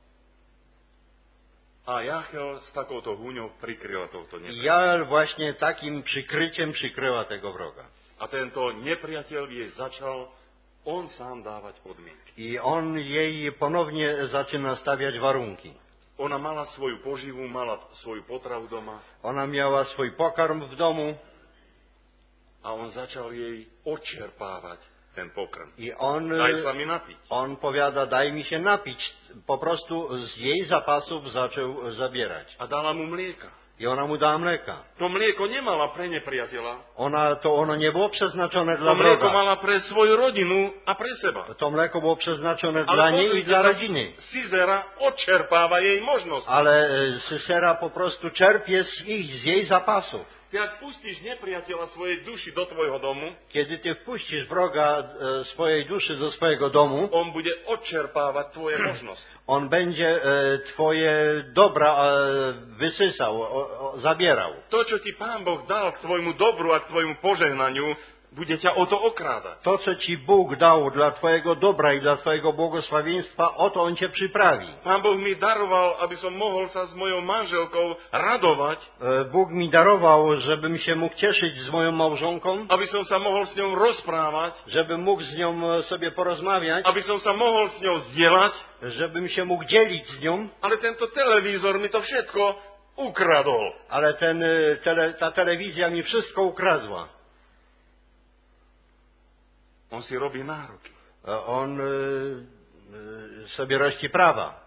A Jachel s takouto húňou prikryla tohto I nepriateľa. ja właśnie takim przykryciem przykryła tego wroga. A tento nepriateľ jej začal on sám dávať podmienky. I on jej ponownie zaczyna stawiać warunki. Ona mala svoju poživu, mala svoju potravu doma Ona miała swój pokarm w domu a on začal jej odčerpávať ten pokrm. i on, Daj sa mi napiť. on powiada, daj mi się napić. Po prostu z jej zapasów zaczął zabierać. A dala mu mlieka. I ona mu dała mleka. To mlieko nemala pre nepriateľa. Ona, to ono nie było przeznaczone To dla mlieko wroga. mala pre svoju rodinu a pre seba. To mleko było przeznaczone Ale dla niej i pozrite dla sa, rodziny. Sisera odčerpáva jej možnosť. Ale e, Sisera po prostu czerpie z ich, z jej zapasów. Ty ak pustíš nepriateľa svojej duši do tvojho domu, Kiedy ty wpuścisz wroga e, swojej duszy do swojego domu, on bude odčerpávať tvoje možnosti. on będzie e, twoje dobra e, wysysał, o, o, zabierał. To, čo ti Pán Boh dal k tvojmu dobru a k tvojmu požehnaniu, bude ťa o to okrádať. To, co ci Bóg dał dla twojego dobra i dla twojego błogosławieństwa, o to on cię przyprawi. Pán Boh mi daroval, aby som mohol sa s mojou manželkou radovať, E, Bóg mi darował, żebym się mógł cieszyć z moją małżonką, aby som sa mohol s ňou rozprávať, żebym mógł z nią e, sobie porozmawiać, aby som sa mohol s ňou zdieľať, żebym się mógł dzielić z nią, ale tento televízor mi to všetko ukradol. ale ten, e, tele, ta telewizja mi wszystko ukradła. On si robí nároky. E, On e, e, sobie rości prawa.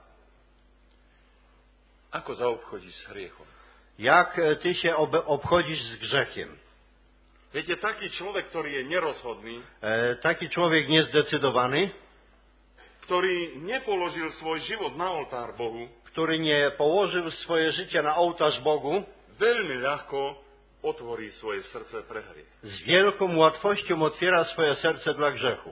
Ako zaobchodíš s hriechom? Jak e, ty się ob, obchodzisz z grzechem? Viete, taký človek, ktorý je nerozhodný, E, Taki człowiek niezdecydowany, ktorý nepoložil svoj život na oltár Bohu, który nie położył swoje życie na ołtarz Bogu, veľmi ľahko otvorí svoje srdce pre hriech. z wielką łatwością otwiera swoje serce dla grzechu.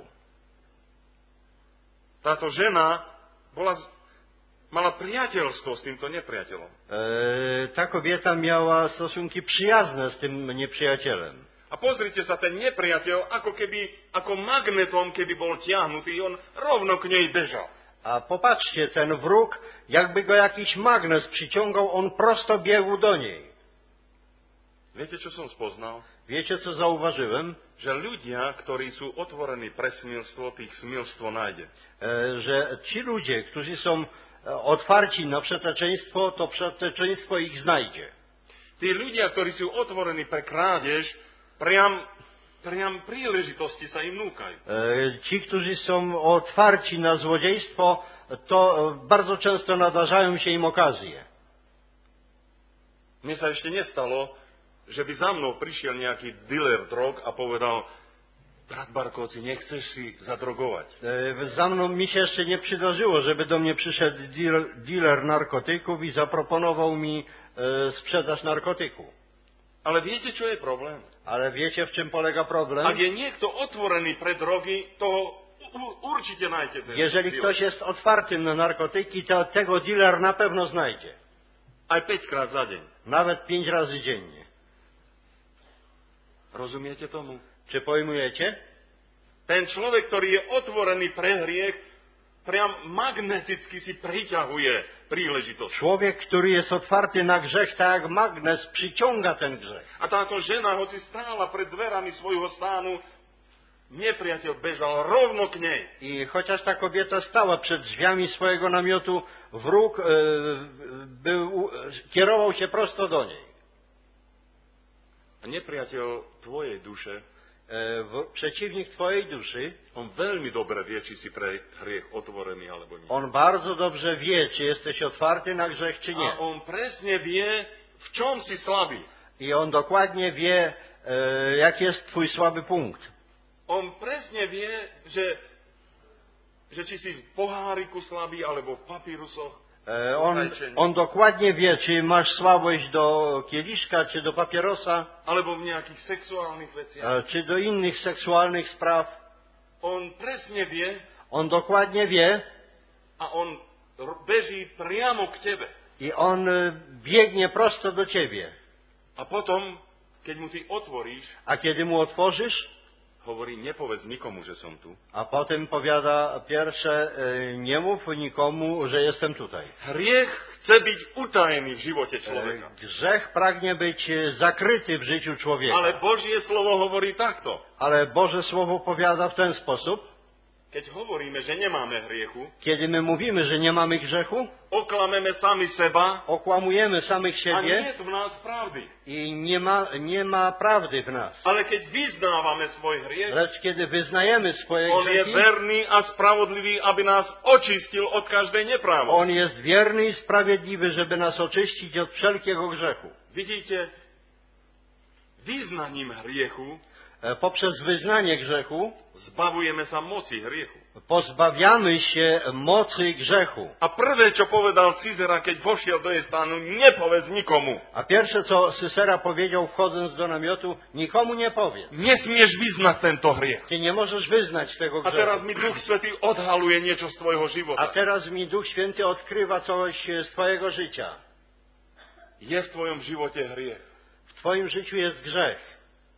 Táto žena bola, mala priateľstvo s týmto nepriateľom. E, ta kobieta miała stosunki przyjazne z tym nieprzyjacielem. A pozrite sa, ten nepriateľ, ako keby, ako magnetom, keby bol tiahnutý, on rovno k nej bežal. A popatrzcie, ten wróg, jakby go jakiś magnes przyciągał, on prosto biegł do niej. Viete, čo som spoznal? Wiecie, co zauważyłem? Že ľudia, ktorí sú otvorení pre smilstvo, tých smilstvo nájde. E, że ci ludzie, którzy są e, otwarci na przeteczeństwo, to przeteczeństwo ich znajdzie. Tí ľudia, ktorí sú otvorení pre krádež, priam, priam príležitosti sa im núkajú. E, Ci, którzy są otwarci na złodziejstwo, to e, bardzo często nadarzają się im okazje. Mne sa ešte nestalo, že by za mnou prišiel nejaký dealer drog a povedal: brat Barkovci, nechceš si zadrogować? E, za mną mi się jeszcze nie przydarzyło, żeby do mnie przyszedł dealer, dealer narkotyków i zaproponował mi e, sprzedaż narkotyku. Ale viete, čo je problém? Ale wiecie, w czym polega problem? Ak je niekto otvorený pre drogy, to u- určite nájde ten Jeżeli dealer. ktoś jest otwartym na narkotyki, to tego dealer na pewno znajdzie. Aj päťkrát za deň. Nawet pięć razy dziennie. Rozumiete tomu? Czy pojmujecie? Ten človek, ktorý je otvorený pre hriech, priam magneticky si priťahuje príležitosť. Człowiek, który jest otwarty na grzech, tak jak magnes, przyciąga ten grzech. A táto žena, hoci stála pred dverami svojho stánu, nepriateľ bežal rovno k nej. I chociaż ta kobieta stała przed drzwiami swojego namiotu, wróg e, był, kierował się prosto do niej. A nepriateľ tvojej duše, E, w, przeciwnik twojej duszy, on veľmi dobre vie, či si pre hriech otvorený alebo nie. on bardzo dobrze wie, czy jesteś otwarty na grzech, czy nie. A on presne vie, v čom si slabý. I on dokładnie wie, e, jaki jest twój słaby punkt. On presne vie, že, že či si v poháriku slabý, alebo v papírusoch. E, on, on dokładnie wie, czy masz słabość do kieliszka, czy do papierosa, Alebo v nejakých sexuálnych veciach. e, czy do innych seksualnych spraw. On presne vie On dokładnie wie a on r- beží priamo k tebe. i on e, biegnie prosto do ciebie. A potom, keď mu ty otvoríš, A kiedy mu otworzysz, hovorí, nepovedz nikomu, že som tu. a potem powiada pierwsze, e, nie mów nikomu, że jestem tutaj. Hriech chce byť utajený v živote E, človeka. Grzech pragnie być e, zakryty w życiu człowieka. Ale Božie slovo hovorí takto. Ale Boże Słowo powiada w ten sposób, Keď hovoríme, že nemáme hriechu, kiedy my mówimy, że nie mamy grzechu, oklameme sami seba okłamujemy samych a nie siebie je tu v nás pravdy. i nie ma, nie ma prawdy w nas. Ale keď vyznávame svoj hriech, Lecz kiedy wyznajemy swoje on je grzechy, verný a spravodlivý, aby nás očistil od každej neprávosti. On jest wierny i sprawiedliwy, żeby nas oczyścić od wszelkiego grzechu. Vidíte, vyznaním hriechu E, Poprzez wyznanie grzechu zbavujeme sa moci hriechu. pozbawiamy się mocy grzechu. A prvé, čo povedal Cizera, keď vošiel do jej stánu, nepovedz nikomu. A pierwsze, co Sysera powiedział, wchodząc do namiotu, nikomu nie powiedz. Nesmieš vyznať tento hriech. Ty nie możesz wyznać tego A teraz grzechu. mi Duch Svätý odhaluje niečo z tvojho A života. teraz mi Duch Święty odkrywa coś z twojego życia. Je v tvojom živote hriech. W twoim życiu jest grzech.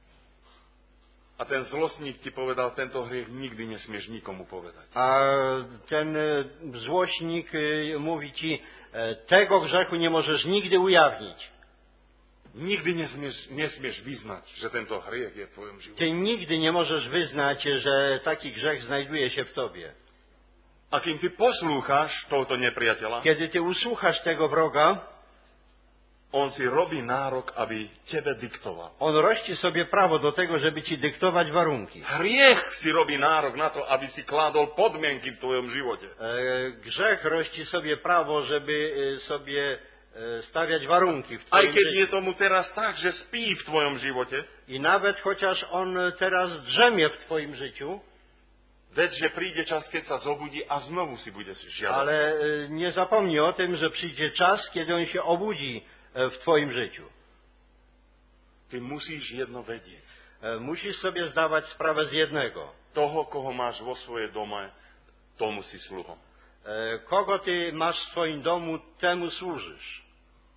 A ten zlostník ti povedal, tento hriech nikdy nesmieš nikomu povedať. A ten e, złośnik e, mówi ci, e, tego grzechu nie możesz nigdy ujawnić. Nikdy nesmieš, nesmieš vyznať, že tento hriech je v tvojom živote. Ty nigdy nie możesz wyznać, że taki grzech znajduje się w tobie. A kým ty poslúchaš tohoto nepriateľa, Kiedy ty usłuchasz tego wroga, on si robí nárok, aby tebe diktoval. on rości sobie prawo do tego, żeby ci dyktować warunki. Hriech si robí nárok na to, aby si kládol podmienky v tvojom živote. E, grzech rości sobie prawo, żeby e, sobie e, stawiać warunki w Aj twoim keď je życiu. tomu teraz tak, že spí v tvojom živote, I nawet chociaż on teraz drzemie w twoim życiu, veď, že príde čas, keď sa zobudí a znovu si bude žiadať. ale e, nie zapomnij o tym, że przyjdzie czas, kiedy on się obudzi e, w twoim życiu. Ty musíš jedno vedieť. E, musisz sobie zdawać sprawę z jednego. Toho, koho máš vo svojej dome, tomu si sluhom. E, kogo ty masz w swoim domu, temu służysz.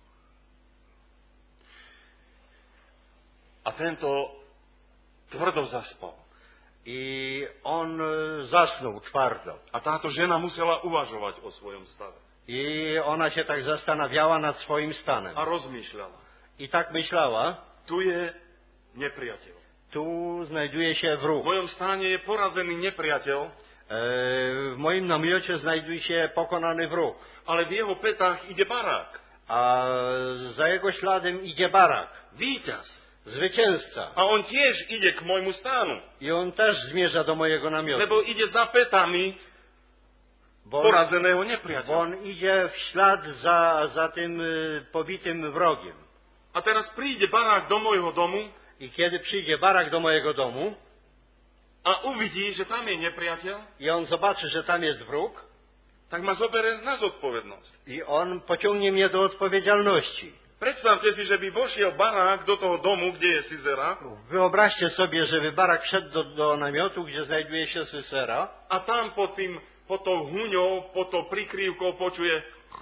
A tento tvrdo zaspal. I on e, zasnął twardo. A táto žena musela uvažovať o svojom stave. I ona się tak zastanawiała nad swoim stanem. A rozmýšľala. I tak myślała, Tu je nepriateľ. tu znajduje się V wróg. mojom stáne je porazený nepriateľ, E, w moim namiocie znajduje się pokonany wróg. ale v jeho petách ide barák. A za jego śladem idzie barak, Víťaz. zwycięzca. A on tiež ide k môjmu stánu. I on też zmierza do mojego namiotu. Lebo ide za petami Bo on, porazeného bo nepriateľa. on idzie w ślad za, za tym y, pobitym wrogiem. A teraz príde barák do môjho domu I kiedy przyjdzie barak do mojego domu a uvidí, že tam je nepriateľ, i on zobaczy, że tam jest wróg, tak ma zoberie na zodpovednosť. i on pociągnie mnie do odpowiedzialności. Predstavte si, že by vošiel barák do toho domu, kde je Sisera, Wyobraźcie sobie, żeby barak wszedł do, do namiotu, gdzie znajduje się Sisera, a tam pod, tým, pod tou huňou, pod tou prikrývkou počuje: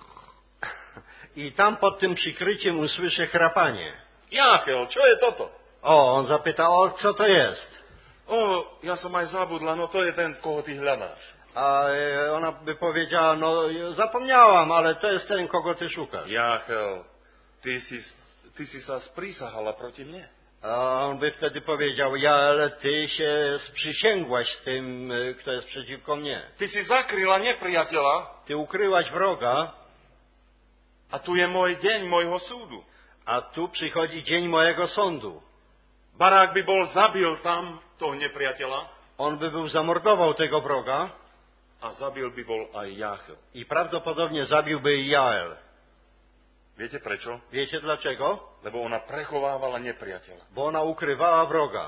i tam pod tym przykryciem usłyszy chrapanie. Jáchel, čo je toto? O, on zapyta, o, co to jest? O, ja som aj zabudla, no to je ten, koho ty hľadáš. A e, ona by powiedziała, no zapomniałam, ale to jest ten, kogo ty szukasz. Jáchel, ty si, ty si sa sprísahala proti mne. A on by wtedy powiedział, ja, ale ty się sprzysięgłaś z tym, e, kto jest przeciwko mnie. Ty si zakryla nepriateľa Ty ukryłaś wroga, a tu je môj deň môjho súdu. a tu przychodzi dzień mojego sądu. Barák by bol zabil tam toho nepriateľa On by był zamordował tego wroga a zabil by bol aj Jáchel. i prawdopodobnie zabiłby i Jael. Viete prečo? Wiecie dlaczego? Lebo ona prechovávala nepriateľa. Bo ona ukrywała wroga.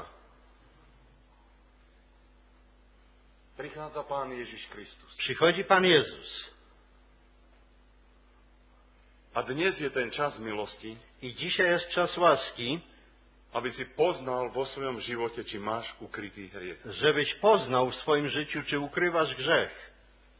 Prichádza Pán Ježiš Kristus. Przychodzi Pan Jezus. A dnes je ten čas milosti, I dzisiaj jest czas łaski, aby si poznal vo svojom živote, či máš ukrytý hriech. żebyś poznał w swoim życiu, czy ukrywasz grzech.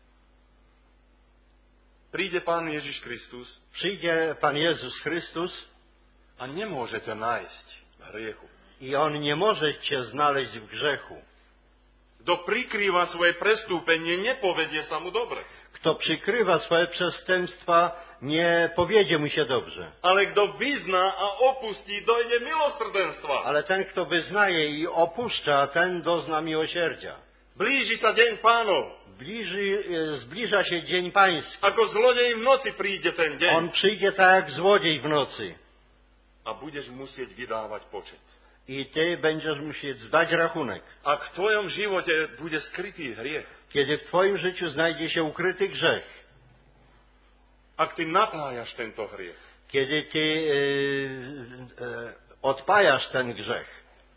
Príde Pán Ježiš Kristus Przyjdzie Pan Jezus Chrystus a nemôže ťa nájsť v hriechu. i On nie może cię znaleźć w grzechu. Kto prikrýva svoje prestúpenie, nepovedie sa mu dobre. Kto przykrywa swoje przestępstwa, nie powiedzie mu się dobrze. Ale kto vyzná a opustí, dojde milosrdenstva. Ale ten, kto wyznaje i opuszcza, ten dozna miłosierdzia. Blíži sa deň Pánov. Bliży, e, zbliża się dzień pański. Ako zlodej v noci príde ten deň. On przyjdzie tak jak złodziej w nocy. A budeš musieť vydávať počet. I ty będziesz musieć zdać rachunek. Ak v tvojom živote bude skrytý hriech, Kiedy w twoim życiu znajdzie się ukryty grzech, ak ty napájaš tento hriech, kiedy ty e, e, odpajasz ten grzech,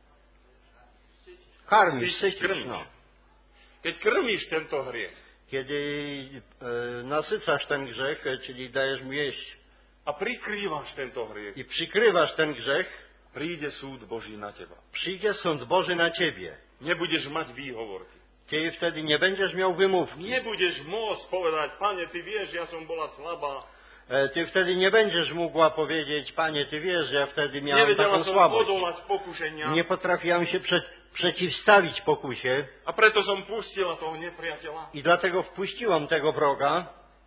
karmisz, Sycisz, sycisz, krmisz. no. keď krmíš tento hriech Kiedy e, nasycasz ten grzech, e, czyli dajesz mu jeść a prikrývaš tento hriech, i przykrywasz ten grzech, príde súd Boží na teba. przyjdzie sąd Boży na ciebie. Nebudeš mať výhovorky. Ty wtedy nie będziesz miał wymówki. Nebudeš môcť povedať: Pane, ty vieš, ja som bola slabá. E, Ty wtedy nie będziesz mogła powiedzieć, Panie, Ty wiesz, że ja wtedy miałem Nevedela taką som słabość. odolať pokušenia. Nie potrafiłam się przed, przeciwstawić pokusie A preto som pustila toho nepriateľa. i dlatego wpuściłam tego wroga.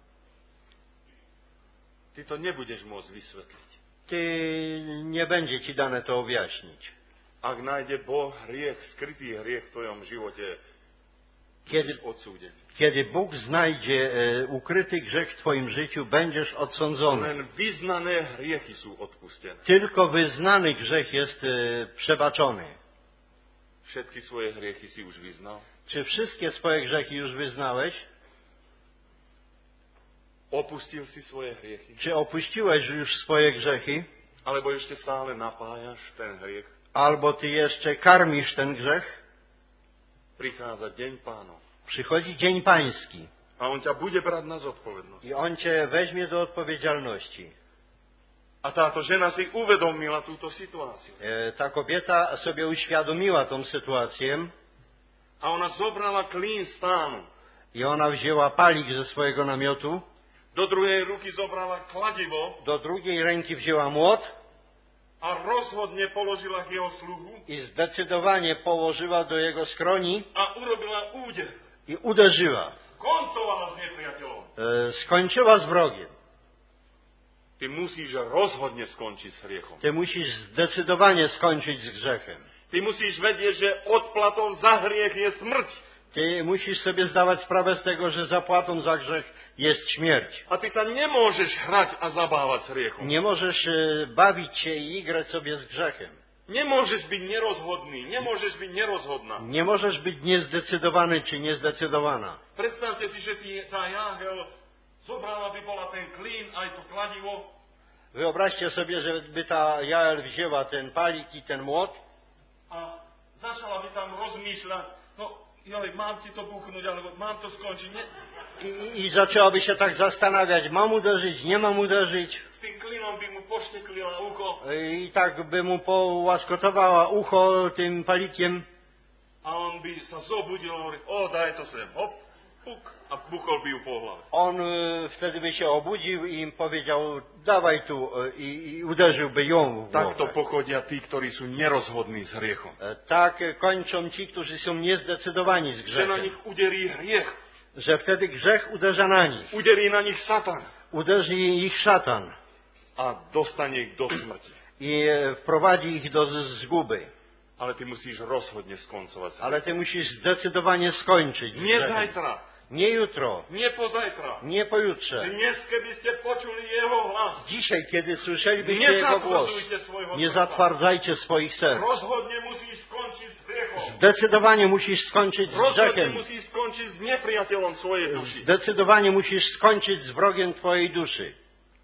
Ty to nebudeš môcť vysvetliť. Ty nie będzie Ci dane to objaśnić. Ak nájde Boh hriech, skrytý hriech v tvojom živote, Kiedy, budeš odsúdený. kiedy Bóg znajdzie e, ukryty grzech w Twoim życiu, będziesz odsądzony. Len vyznané hriechy sú odpustené. Tylko wyznany grzech jest e, przebaczony. Všetky svoje hriechy si už vyznal. Czy wszystkie swoje grzechy już wyznałeś? Opustil si svoje hriechy? Czy opuściłeś już swoje grzechy? Alebo ešte stále napájaš ten hriech? Albo Ty jeszcze karmisz ten grzech? Prichádza deň Pánov. Przychodzi dzień pański A on ťa bude brať na zodpovednosť. i On Cię weźmie do odpowiedzialności. A táto žena si uvedomila túto situáciu. E, ta kobieta sobie uświadomiła tą sytuację A ona zobrala klín stánu. i ona wzięła palik ze swojego namiotu, Do druhej ruky zobrala kladivo do drugiej ręki wzięła młot a rozhodne položila k jeho sluhu i zdecydowanie położyła do jego skroni a urobila úder. i uderzyła. Koncovala s nepriateľom. E, skończyła z wrogiem. Ty musíš rozhodne skončiť s hriechom. Ty musisz zdecydowanie skończyć z grzechem. Ty musíš vedieť, že odplatou za hriech je smrť. Ty musisz sobie zdawać sprawę z tego, że zapłatą za grzech jest śmierć. A ty sa nemôžeš hrať a zabávať s hriechom. Nie możesz e, bawić się i igrać sobie z grzechem. Nemôžeš byť nerozhodný, nemôžeš byť nerozhodná. Nie możesz być niezdecydowany czy niezdecydowana. Predstavte si, že ty, tá Jáhel zobrala by bola ten klín aj to kladivo Wyobraźcie sobie, żeby ta Jael wzięła ten palik i ten młot a začala by tam rozmýšľať, no joj, mám ti to buchnúť, alebo mám to skončiť, nie? i, i zaczęłaby się tak zastanawiać, mam uderzyć, nie mam uderzyć. S tým klinom by mu pošteklila ucho I tak by mu połaskotowała ucho tym palikiem. a on by sa zobudil a hovorí, o, daj to sem, hop, puk, a buchol by ju po hlave. On y, wtedy by się obudził i im powiedział, dawaj tu, y, i uderzyłby ją w głowę. Takto pochodia tí, ktorí sú nerozhodní s hriechom. E, Tak kończą ci, którzy są niezdecydowani z Že na grzechem. nich uderí hriech, Że wtedy grzech uderza na nich. uderí na nich Satan Uderzy ich szatan a dostane ich do smrti. i e, wprowadzi ich do z- zguby. Ale ty musíš rozhodne skoncovať s Ale ty musisz zdecydowanie skończyć z Nie grzechem. zajtra, Nie jutro, nie pozajtra. nie pojutrze. Dnes, keby ste počuli jeho hlas, Dzisiaj, kiedy słyszelibyście nie Jego głos, zatvrdujte svojho nie srdca. zatwardzajcie swoich serc. Rozhodne musíš skončiť s hriechom. Zdecydowanie musisz skończyć z Rozhodne grzechem. musíš skončiť s nepriateľom svojej duši, Zdecydowanie musisz skończyć z wrogiem twojej duszy,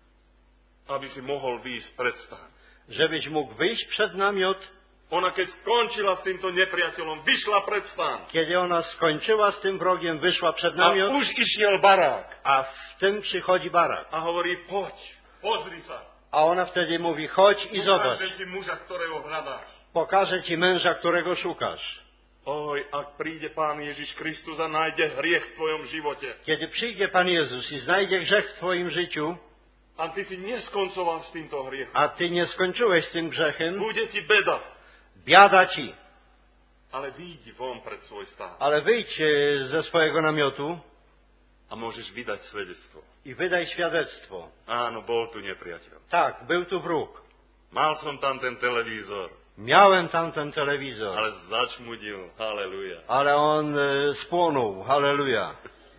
aby si mohol výjsť pred stán. żebyś mógł wyjść przed namiot. Ona keď skončila s týmto nepriateľom, vyšla pred stán. Kiedy ona skończyła z tym wrogiem, wyszła przed A namiot, už išiel barák. a w tym przychodzi barak. A hovorí, poď, pozri sa. A ona wtedy mówi, chodź i zobacz, Ukážem ti muža, ktorého hľadáš. pokażę ci męża, którego szukasz. Oj, ak príde Pán Ježiš Kristus a nájde hriech v tvojom živote, Kiedy przyjdzie Pan Jezus i znajdzie grzech w twoim życiu, a ty si neskoncoval s týmto hriechom, a ty nie skończyłeś z tym grzechem, bude ti beda. biada ci. Ale vyjdi von pred svoj stán Ale wyjdź e, ze swojego namiotu a môžeš vydať svedectvo. i wydaj świadectwo. Áno, bol tu nepriateľ. Tak, był tu wróg. Mal som tam ten televízor, Miałem tamten telewizor, ale začmudil. Haleluja. ale on e, spłonął. Halleluja.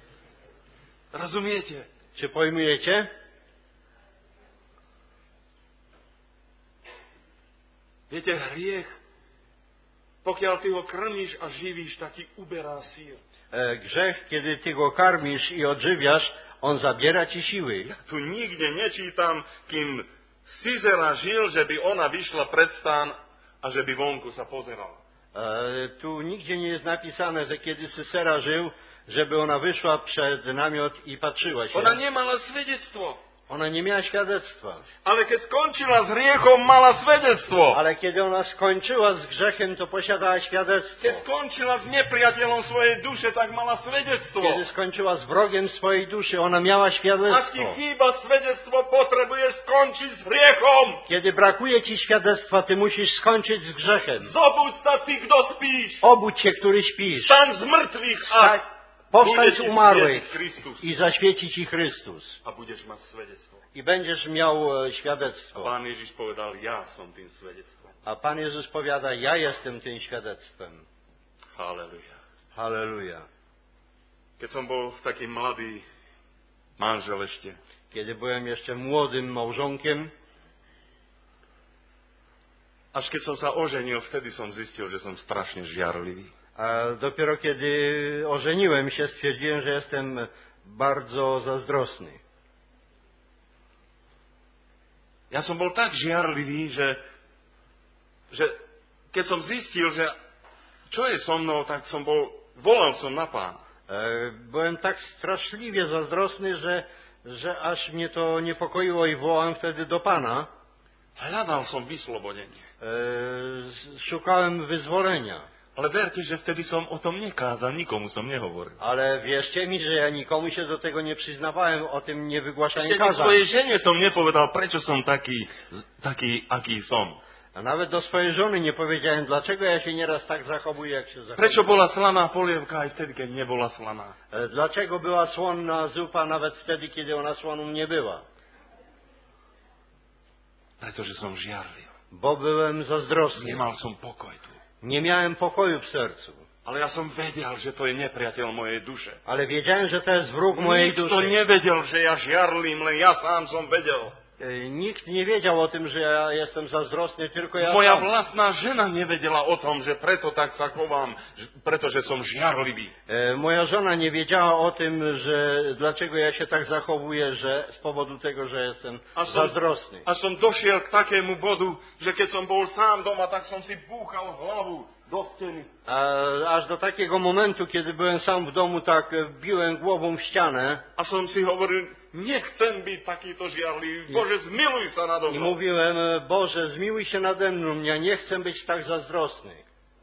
Rozumiete? Czy pojmujecie? Viete, hriech, pokiaľ ty ho krmíš a živíš, tak ti uberá síl. E, grzech, kiedy ty go karmisz i odżywiasz, on zabiera ci siły. Ja tu nikde nečítam, kým Sizera žil, že by ona vyšla pred stán a že by vonku sa pozerala. E, tu nigdzie nie jest napisane, że kiedy Sysera żył, żeby ona wyszła przed namiot i patrzyła się. Ona nemala svedectvo. Ona nie miała świadectwa. Ale keď skončila s hriechom, mala svedectvo. Ale kiedy ona skończyła z grzechem, to posiadała świadectwo. Keď skončila s nepriateľom svojej duše, tak mala svedectvo. Kiedy skończyła z wrogiem swojej duszy, ona miała Ak ti świadectwo. chýba svedectvo, potrebuješ skončiť s hriechom. Kiedy brakuje ci świadectwa, ty musisz skończyć z grzechem. Zobuď sa ty, kto spíš. Obudź się, który śpisz. Staň z mŕtvych a Tak, powstań bude z ti umarłych svietiť Kristus. i zaświeci ci Chrystus. A budeš mať svedectvo. I będziesz miał e, A świadectwo. Pán Ježiš povedal, ja som tým svedectvom. A Pan Jezus powiada, ja jestem tym świadectwem. Halleluja. Halleluja. Keď som bol taký mladý manžel ešte, Kiedy byłem jeszcze młodym małżonkiem, až keď som sa oženil, vtedy som zistil, že som strašne žiarlivý. a dopiero kiedy ożeniłem się, stwierdziłem, że jestem bardzo zazdrosny. Ja som bol tak žiarlivý, že, že keď som zistil, že čo je so mnou, tak som bol, volal som na Pána. E, Byłem tak straszliwie zazdrosny, że, że aż mnie to niepokoiło i wołałem wtedy do Pana. Hľadal som vyslobodenie. E, Szukałem wyzwolenia. Ale verte, že vtedy som o tom nekázal, nikomu som nehovoril. Ale wierzcie mi, że ja nikomu się do tego nie przyznawałem, o tym nie wygłaszałem Ešte ani kazań. svojej žene som nepovedal, prečo som taký, taký, aký som. A nawet do swojej żony nie powiedziałem, dlaczego ja się nieraz tak zachowuję, jak się zachowuję. Prečo bola slaná polievka aj vtedy, keď nebola slaná. E, Dlaczego była słonna zupa nawet wtedy, kiedy ona słoną nie była? Pretože som žiarlivý. Bo byłem zazdrosny. Nemal som pokoj tu. Nie miałem pokoju w sercu. Ale ja som vedel, že to je nepriateľ mojej duše. Ale wiedziałem, że to jest wróg mojej Nikto duszy. nevedel, že ja žiarlím, len ja sám som vedel. Nikt nie wiedział o tym, że ja jestem zazdrosny, tylko ja Moja sam. vlastná žena nevedela o tom, že preto tak sa chovám, pretože som žiarlivý. Moja żona nie wiedziała o tym, że dlaczego ja się tak zachowuję, że z powodu tego, że jestem A som, zazdrosny. a som došiel k takému bodu, že keď som bol sám doma, tak som si búchal hlavu do steny. A, aż do takiego momentu, kiedy byłem sam w domu, tak biłem głową w ścianę. A som si hovoril, nechcem byť takýto žiarlivý. Bože, zmiluj sa nado I mnou. mówiłem, Boże, zmiłuj się nade mną, ja nie chcę być tak zazdrosny.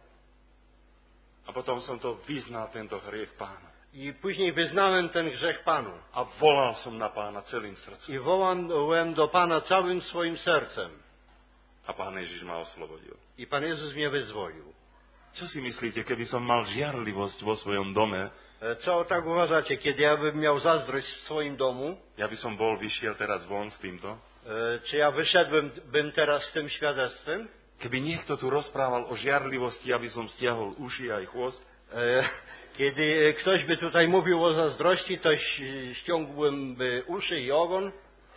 A potom som to vyznal, tento hriech Pána. I później wyznałem ten grzech Panu. A volal som na Pána celým srdcom. I wołałem do Pana całym swoim sercem. A Pán Ježiš ma oslobodil. I Pan Jezus mnie wyzwolił. Čo si myslíte, keby som mal žiarlivosť vo svojom dome, Co tak uważacie, kiedy ja bym miał zazdrość w swoim domu? ja by som bol vyšiel teraz von s týmto? Czy ja wyszedłbym bym teraz z tym świadectwem? Keby niekto tu rozprával o žiarlivosti, aby som stiahol uši aj chvost, Kiedy ktoś by tutaj mówił o zazdrości, to ściągłbym by uszy i ogon.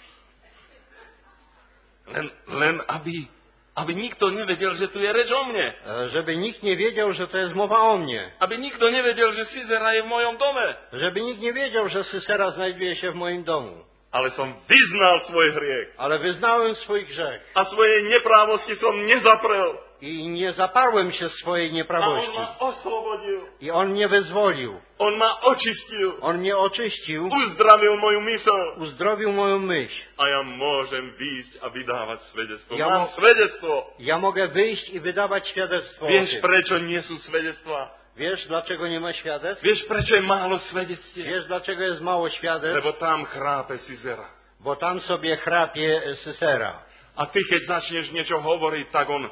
len, len aby, aby nikto nevedel, že tu je reč o mne. Żeby nikt nie wiedział, że to jest mowa o mnie. Aby nikto nevedel, že Sizera je v mojom dome. Żeby nikt nie wiedział, że Sysera znajduje się w moim domu. Ale som vyznal svoj hriech. Ale wyznałem swój grzech. A svoje neprávosti som nezaprel. I nie zaparłem się swojej A on nieprawości. ma oslobodil. I On mnie wyzwolił. On ma očistil. On mnie oczyścił. Uzdravil moju mysl. Uzdrowił moją myśl. A ja môžem výjsť a vydávať svedectvo. Ja Mám mo- svedectvo. Ja mogę wyjść i wydawać świadectwo o Vieš, tym. prečo nie sú svedectvá? Wiesz, dlaczego nie ma świadectw? Vieš, prečo je málo svedectiev? Wiesz, dlaczego jest mało świadectw? Lebo tam chrápe Sizera. Bo tam sobie chrapie Sysera. A ty, keď začneš niečo hovoriť, tak on...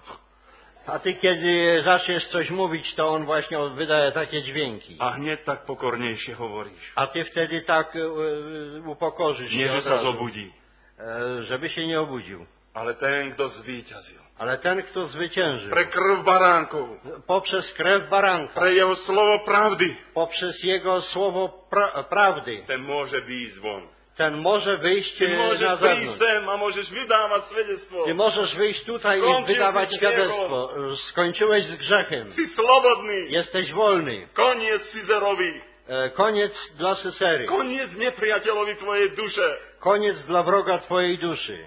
A ty, kiedy zaczniesz coś mówić, to on właśnie wydaje takie dźwięki. A hneď tak pokornejšie hovoríš. A ty wtedy tak e, upokorzysz Nie, się že od sa razu, zobudí. e, żeby się nie obudził. Ale ten, kto zvíťazil. Ale ten, kto zwyciężył, Pre krv baránkov. poprzez krew baranka, Pre jeho slovo pravdy. poprzez jego słowo pra prawdy, Ten môže výjsť von. ten może wyjść Ty e, môžeš na prísť zewnątrz. sem a môžeš vydávať svedectvo. Ty możesz wyjść tutaj i Skończył wydawać z świadectwo. Skończyłeś z grzechem. Si slobodný. Jesteś wolny. Koniec Sizerovi. E, Koniec dla Sysery. Koniec nepriateľovi tvojej duše. Koniec dla wroga twojej duszy.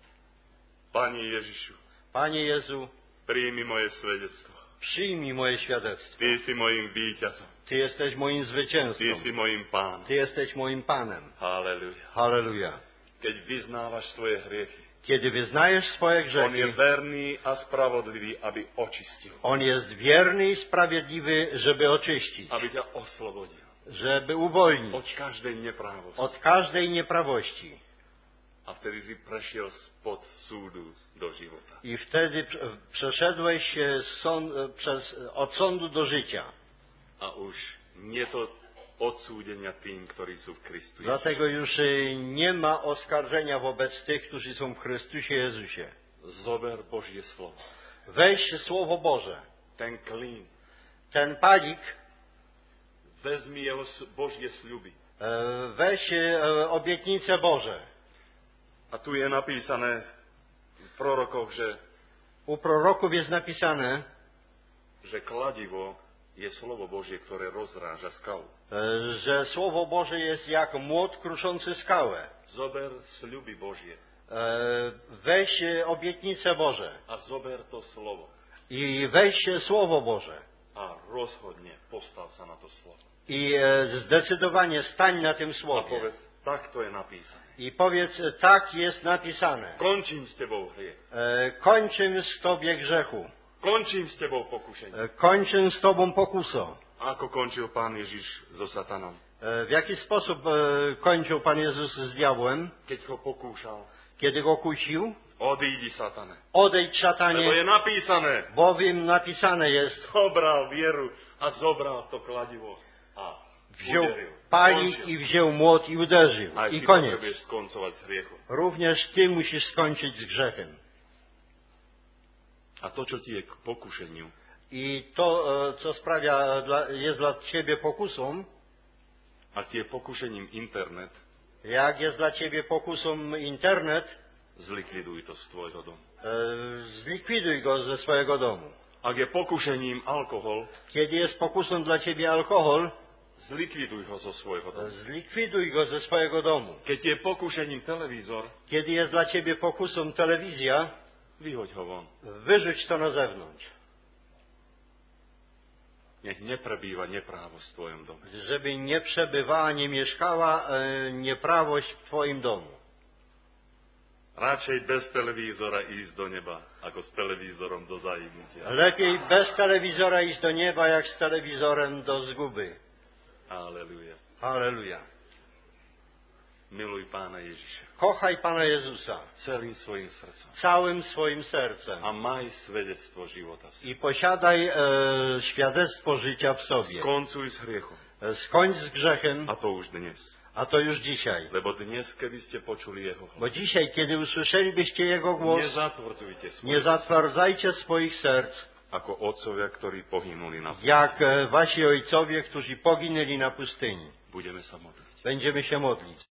Pane Ježišu, Panie Jezu, príjmi moje svedectvo. przyjmij moje świadectwo. Ty si mojím víťazom. Ty jesteś moim zwycięzcą. Ty si mojím pánom. Ty jesteś moim Panem. Halleluja. Halleluja. Keď vyznávaš svoje hriechy, Kiedy wyznajesz swoje on je grzechy, verný a spravodlivý, aby očistil. On jest wierny i sprawiedliwy, żeby oczyścić, Aby ťa oslobodil. żeby uwolnić Od každej neprávosti. od każdej nieprawości. A vtedy si prešiel spod súdu do života. I wtedy prze- przeszedłeś e, z sąd, e, przez, od sądu do życia. A už nie to odsúdenia tým, ktorí sú v Kristu Ježišu. Dlatego już e, nie ma oskarżenia wobec tych, którzy są w Chrystusie Jezusie. Zober Božie slovo. Weź Słowo Boże, Ten klín. ten palik, Vezmi jeho s- Božie sľuby. e, weź e, obietnice Boże. A tu je napísané v prorokoch, že, U proroków jest napisane, že kladivo je slovo Božie, ktoré rozráža skalu. e, że Słowo Boże jest jak młot kruszący skałę. Zober sľuby Božie E, Weź e, obietnice Boże a zober to slovo i weź Słowo Boże a rozhodne postav sa na to slovo. i e, zdecydowanie stań na tym A Słowie povedz, tak to je napísané. i powiedz, tak jest napisane. Končím s tebou hriech. E, Kończę z Tobie grzechu. Končím s tebou pokušenie. E, Kończę z Tobą pokusą. A ako končil Pán Ježiš so satanom? E, W jaki sposób e, kończył Pan Jezus z diabłem, Keď ho pokúšal. kiedy go kusił? Odídi, satane. Odejdź, Lebo je szatanie, napísané. bowiem napisane jest, Zobral vieru a zobral to kladivo a wziął uderil. palik Končil. i wziął młot i uderzył. Aj I ty koniec. potrebuješ skoncovať s hriechom. Również Ty musisz skończyć z grzechem. A to, čo ti je k pokušeniu, I to, e, co sprawia, dla- jest dla Ciebie pokusą, ak ti je pokušením internet, Jak jest dla ciebie pokusą internet, zlikviduj to z tvojho domu. e, zlikwiduj go ze swojego domu. Ak je pokušením alkohol, Kiedy jest pokusą dla ciebie alkohol, zlikviduj ho zo svojho domu. zlikwiduj go ze swojego domu. Keď je pokušením televízor, Kiedy jest dla ciebie pokusą telewizja, vyhoď ho von. wyrzuć to na zewnątrz, Nech neprebýva neprávosť v tvojom dome. żeby nie przebywała, nie mieszkała e, nieprawość w twoim domu. Radšej bez televízora ísť do neba, ako s televízorom do zajímutia. Lepiej bez telewizora iść do nieba, jak z telewizorem do zguby. Aleluja. Halleluja. Miluj Pána Ježiša Kochaj Pana Jezusa celým svojim srdcom całym swoim sercem a maj svedectvo života v i posiadaj e, świadectwo życia w sobie. Skoncuj s hriechom. E, skończ z grzechem, A to už dnes. a to już dzisiaj. Lebo dnes, keby ste počuli Jeho Bo hlas, dzisiaj, kiedy usłyszelibyście Jego głos, nezatvrdzujte nie svoje zatwardzajcie swoich serc, ako otcovia, ktorí pohynuli na pusti. jak e, wasi ojcowie, którzy poginęli na pustyni. Budeme sa modliť. Będziemy się modlić.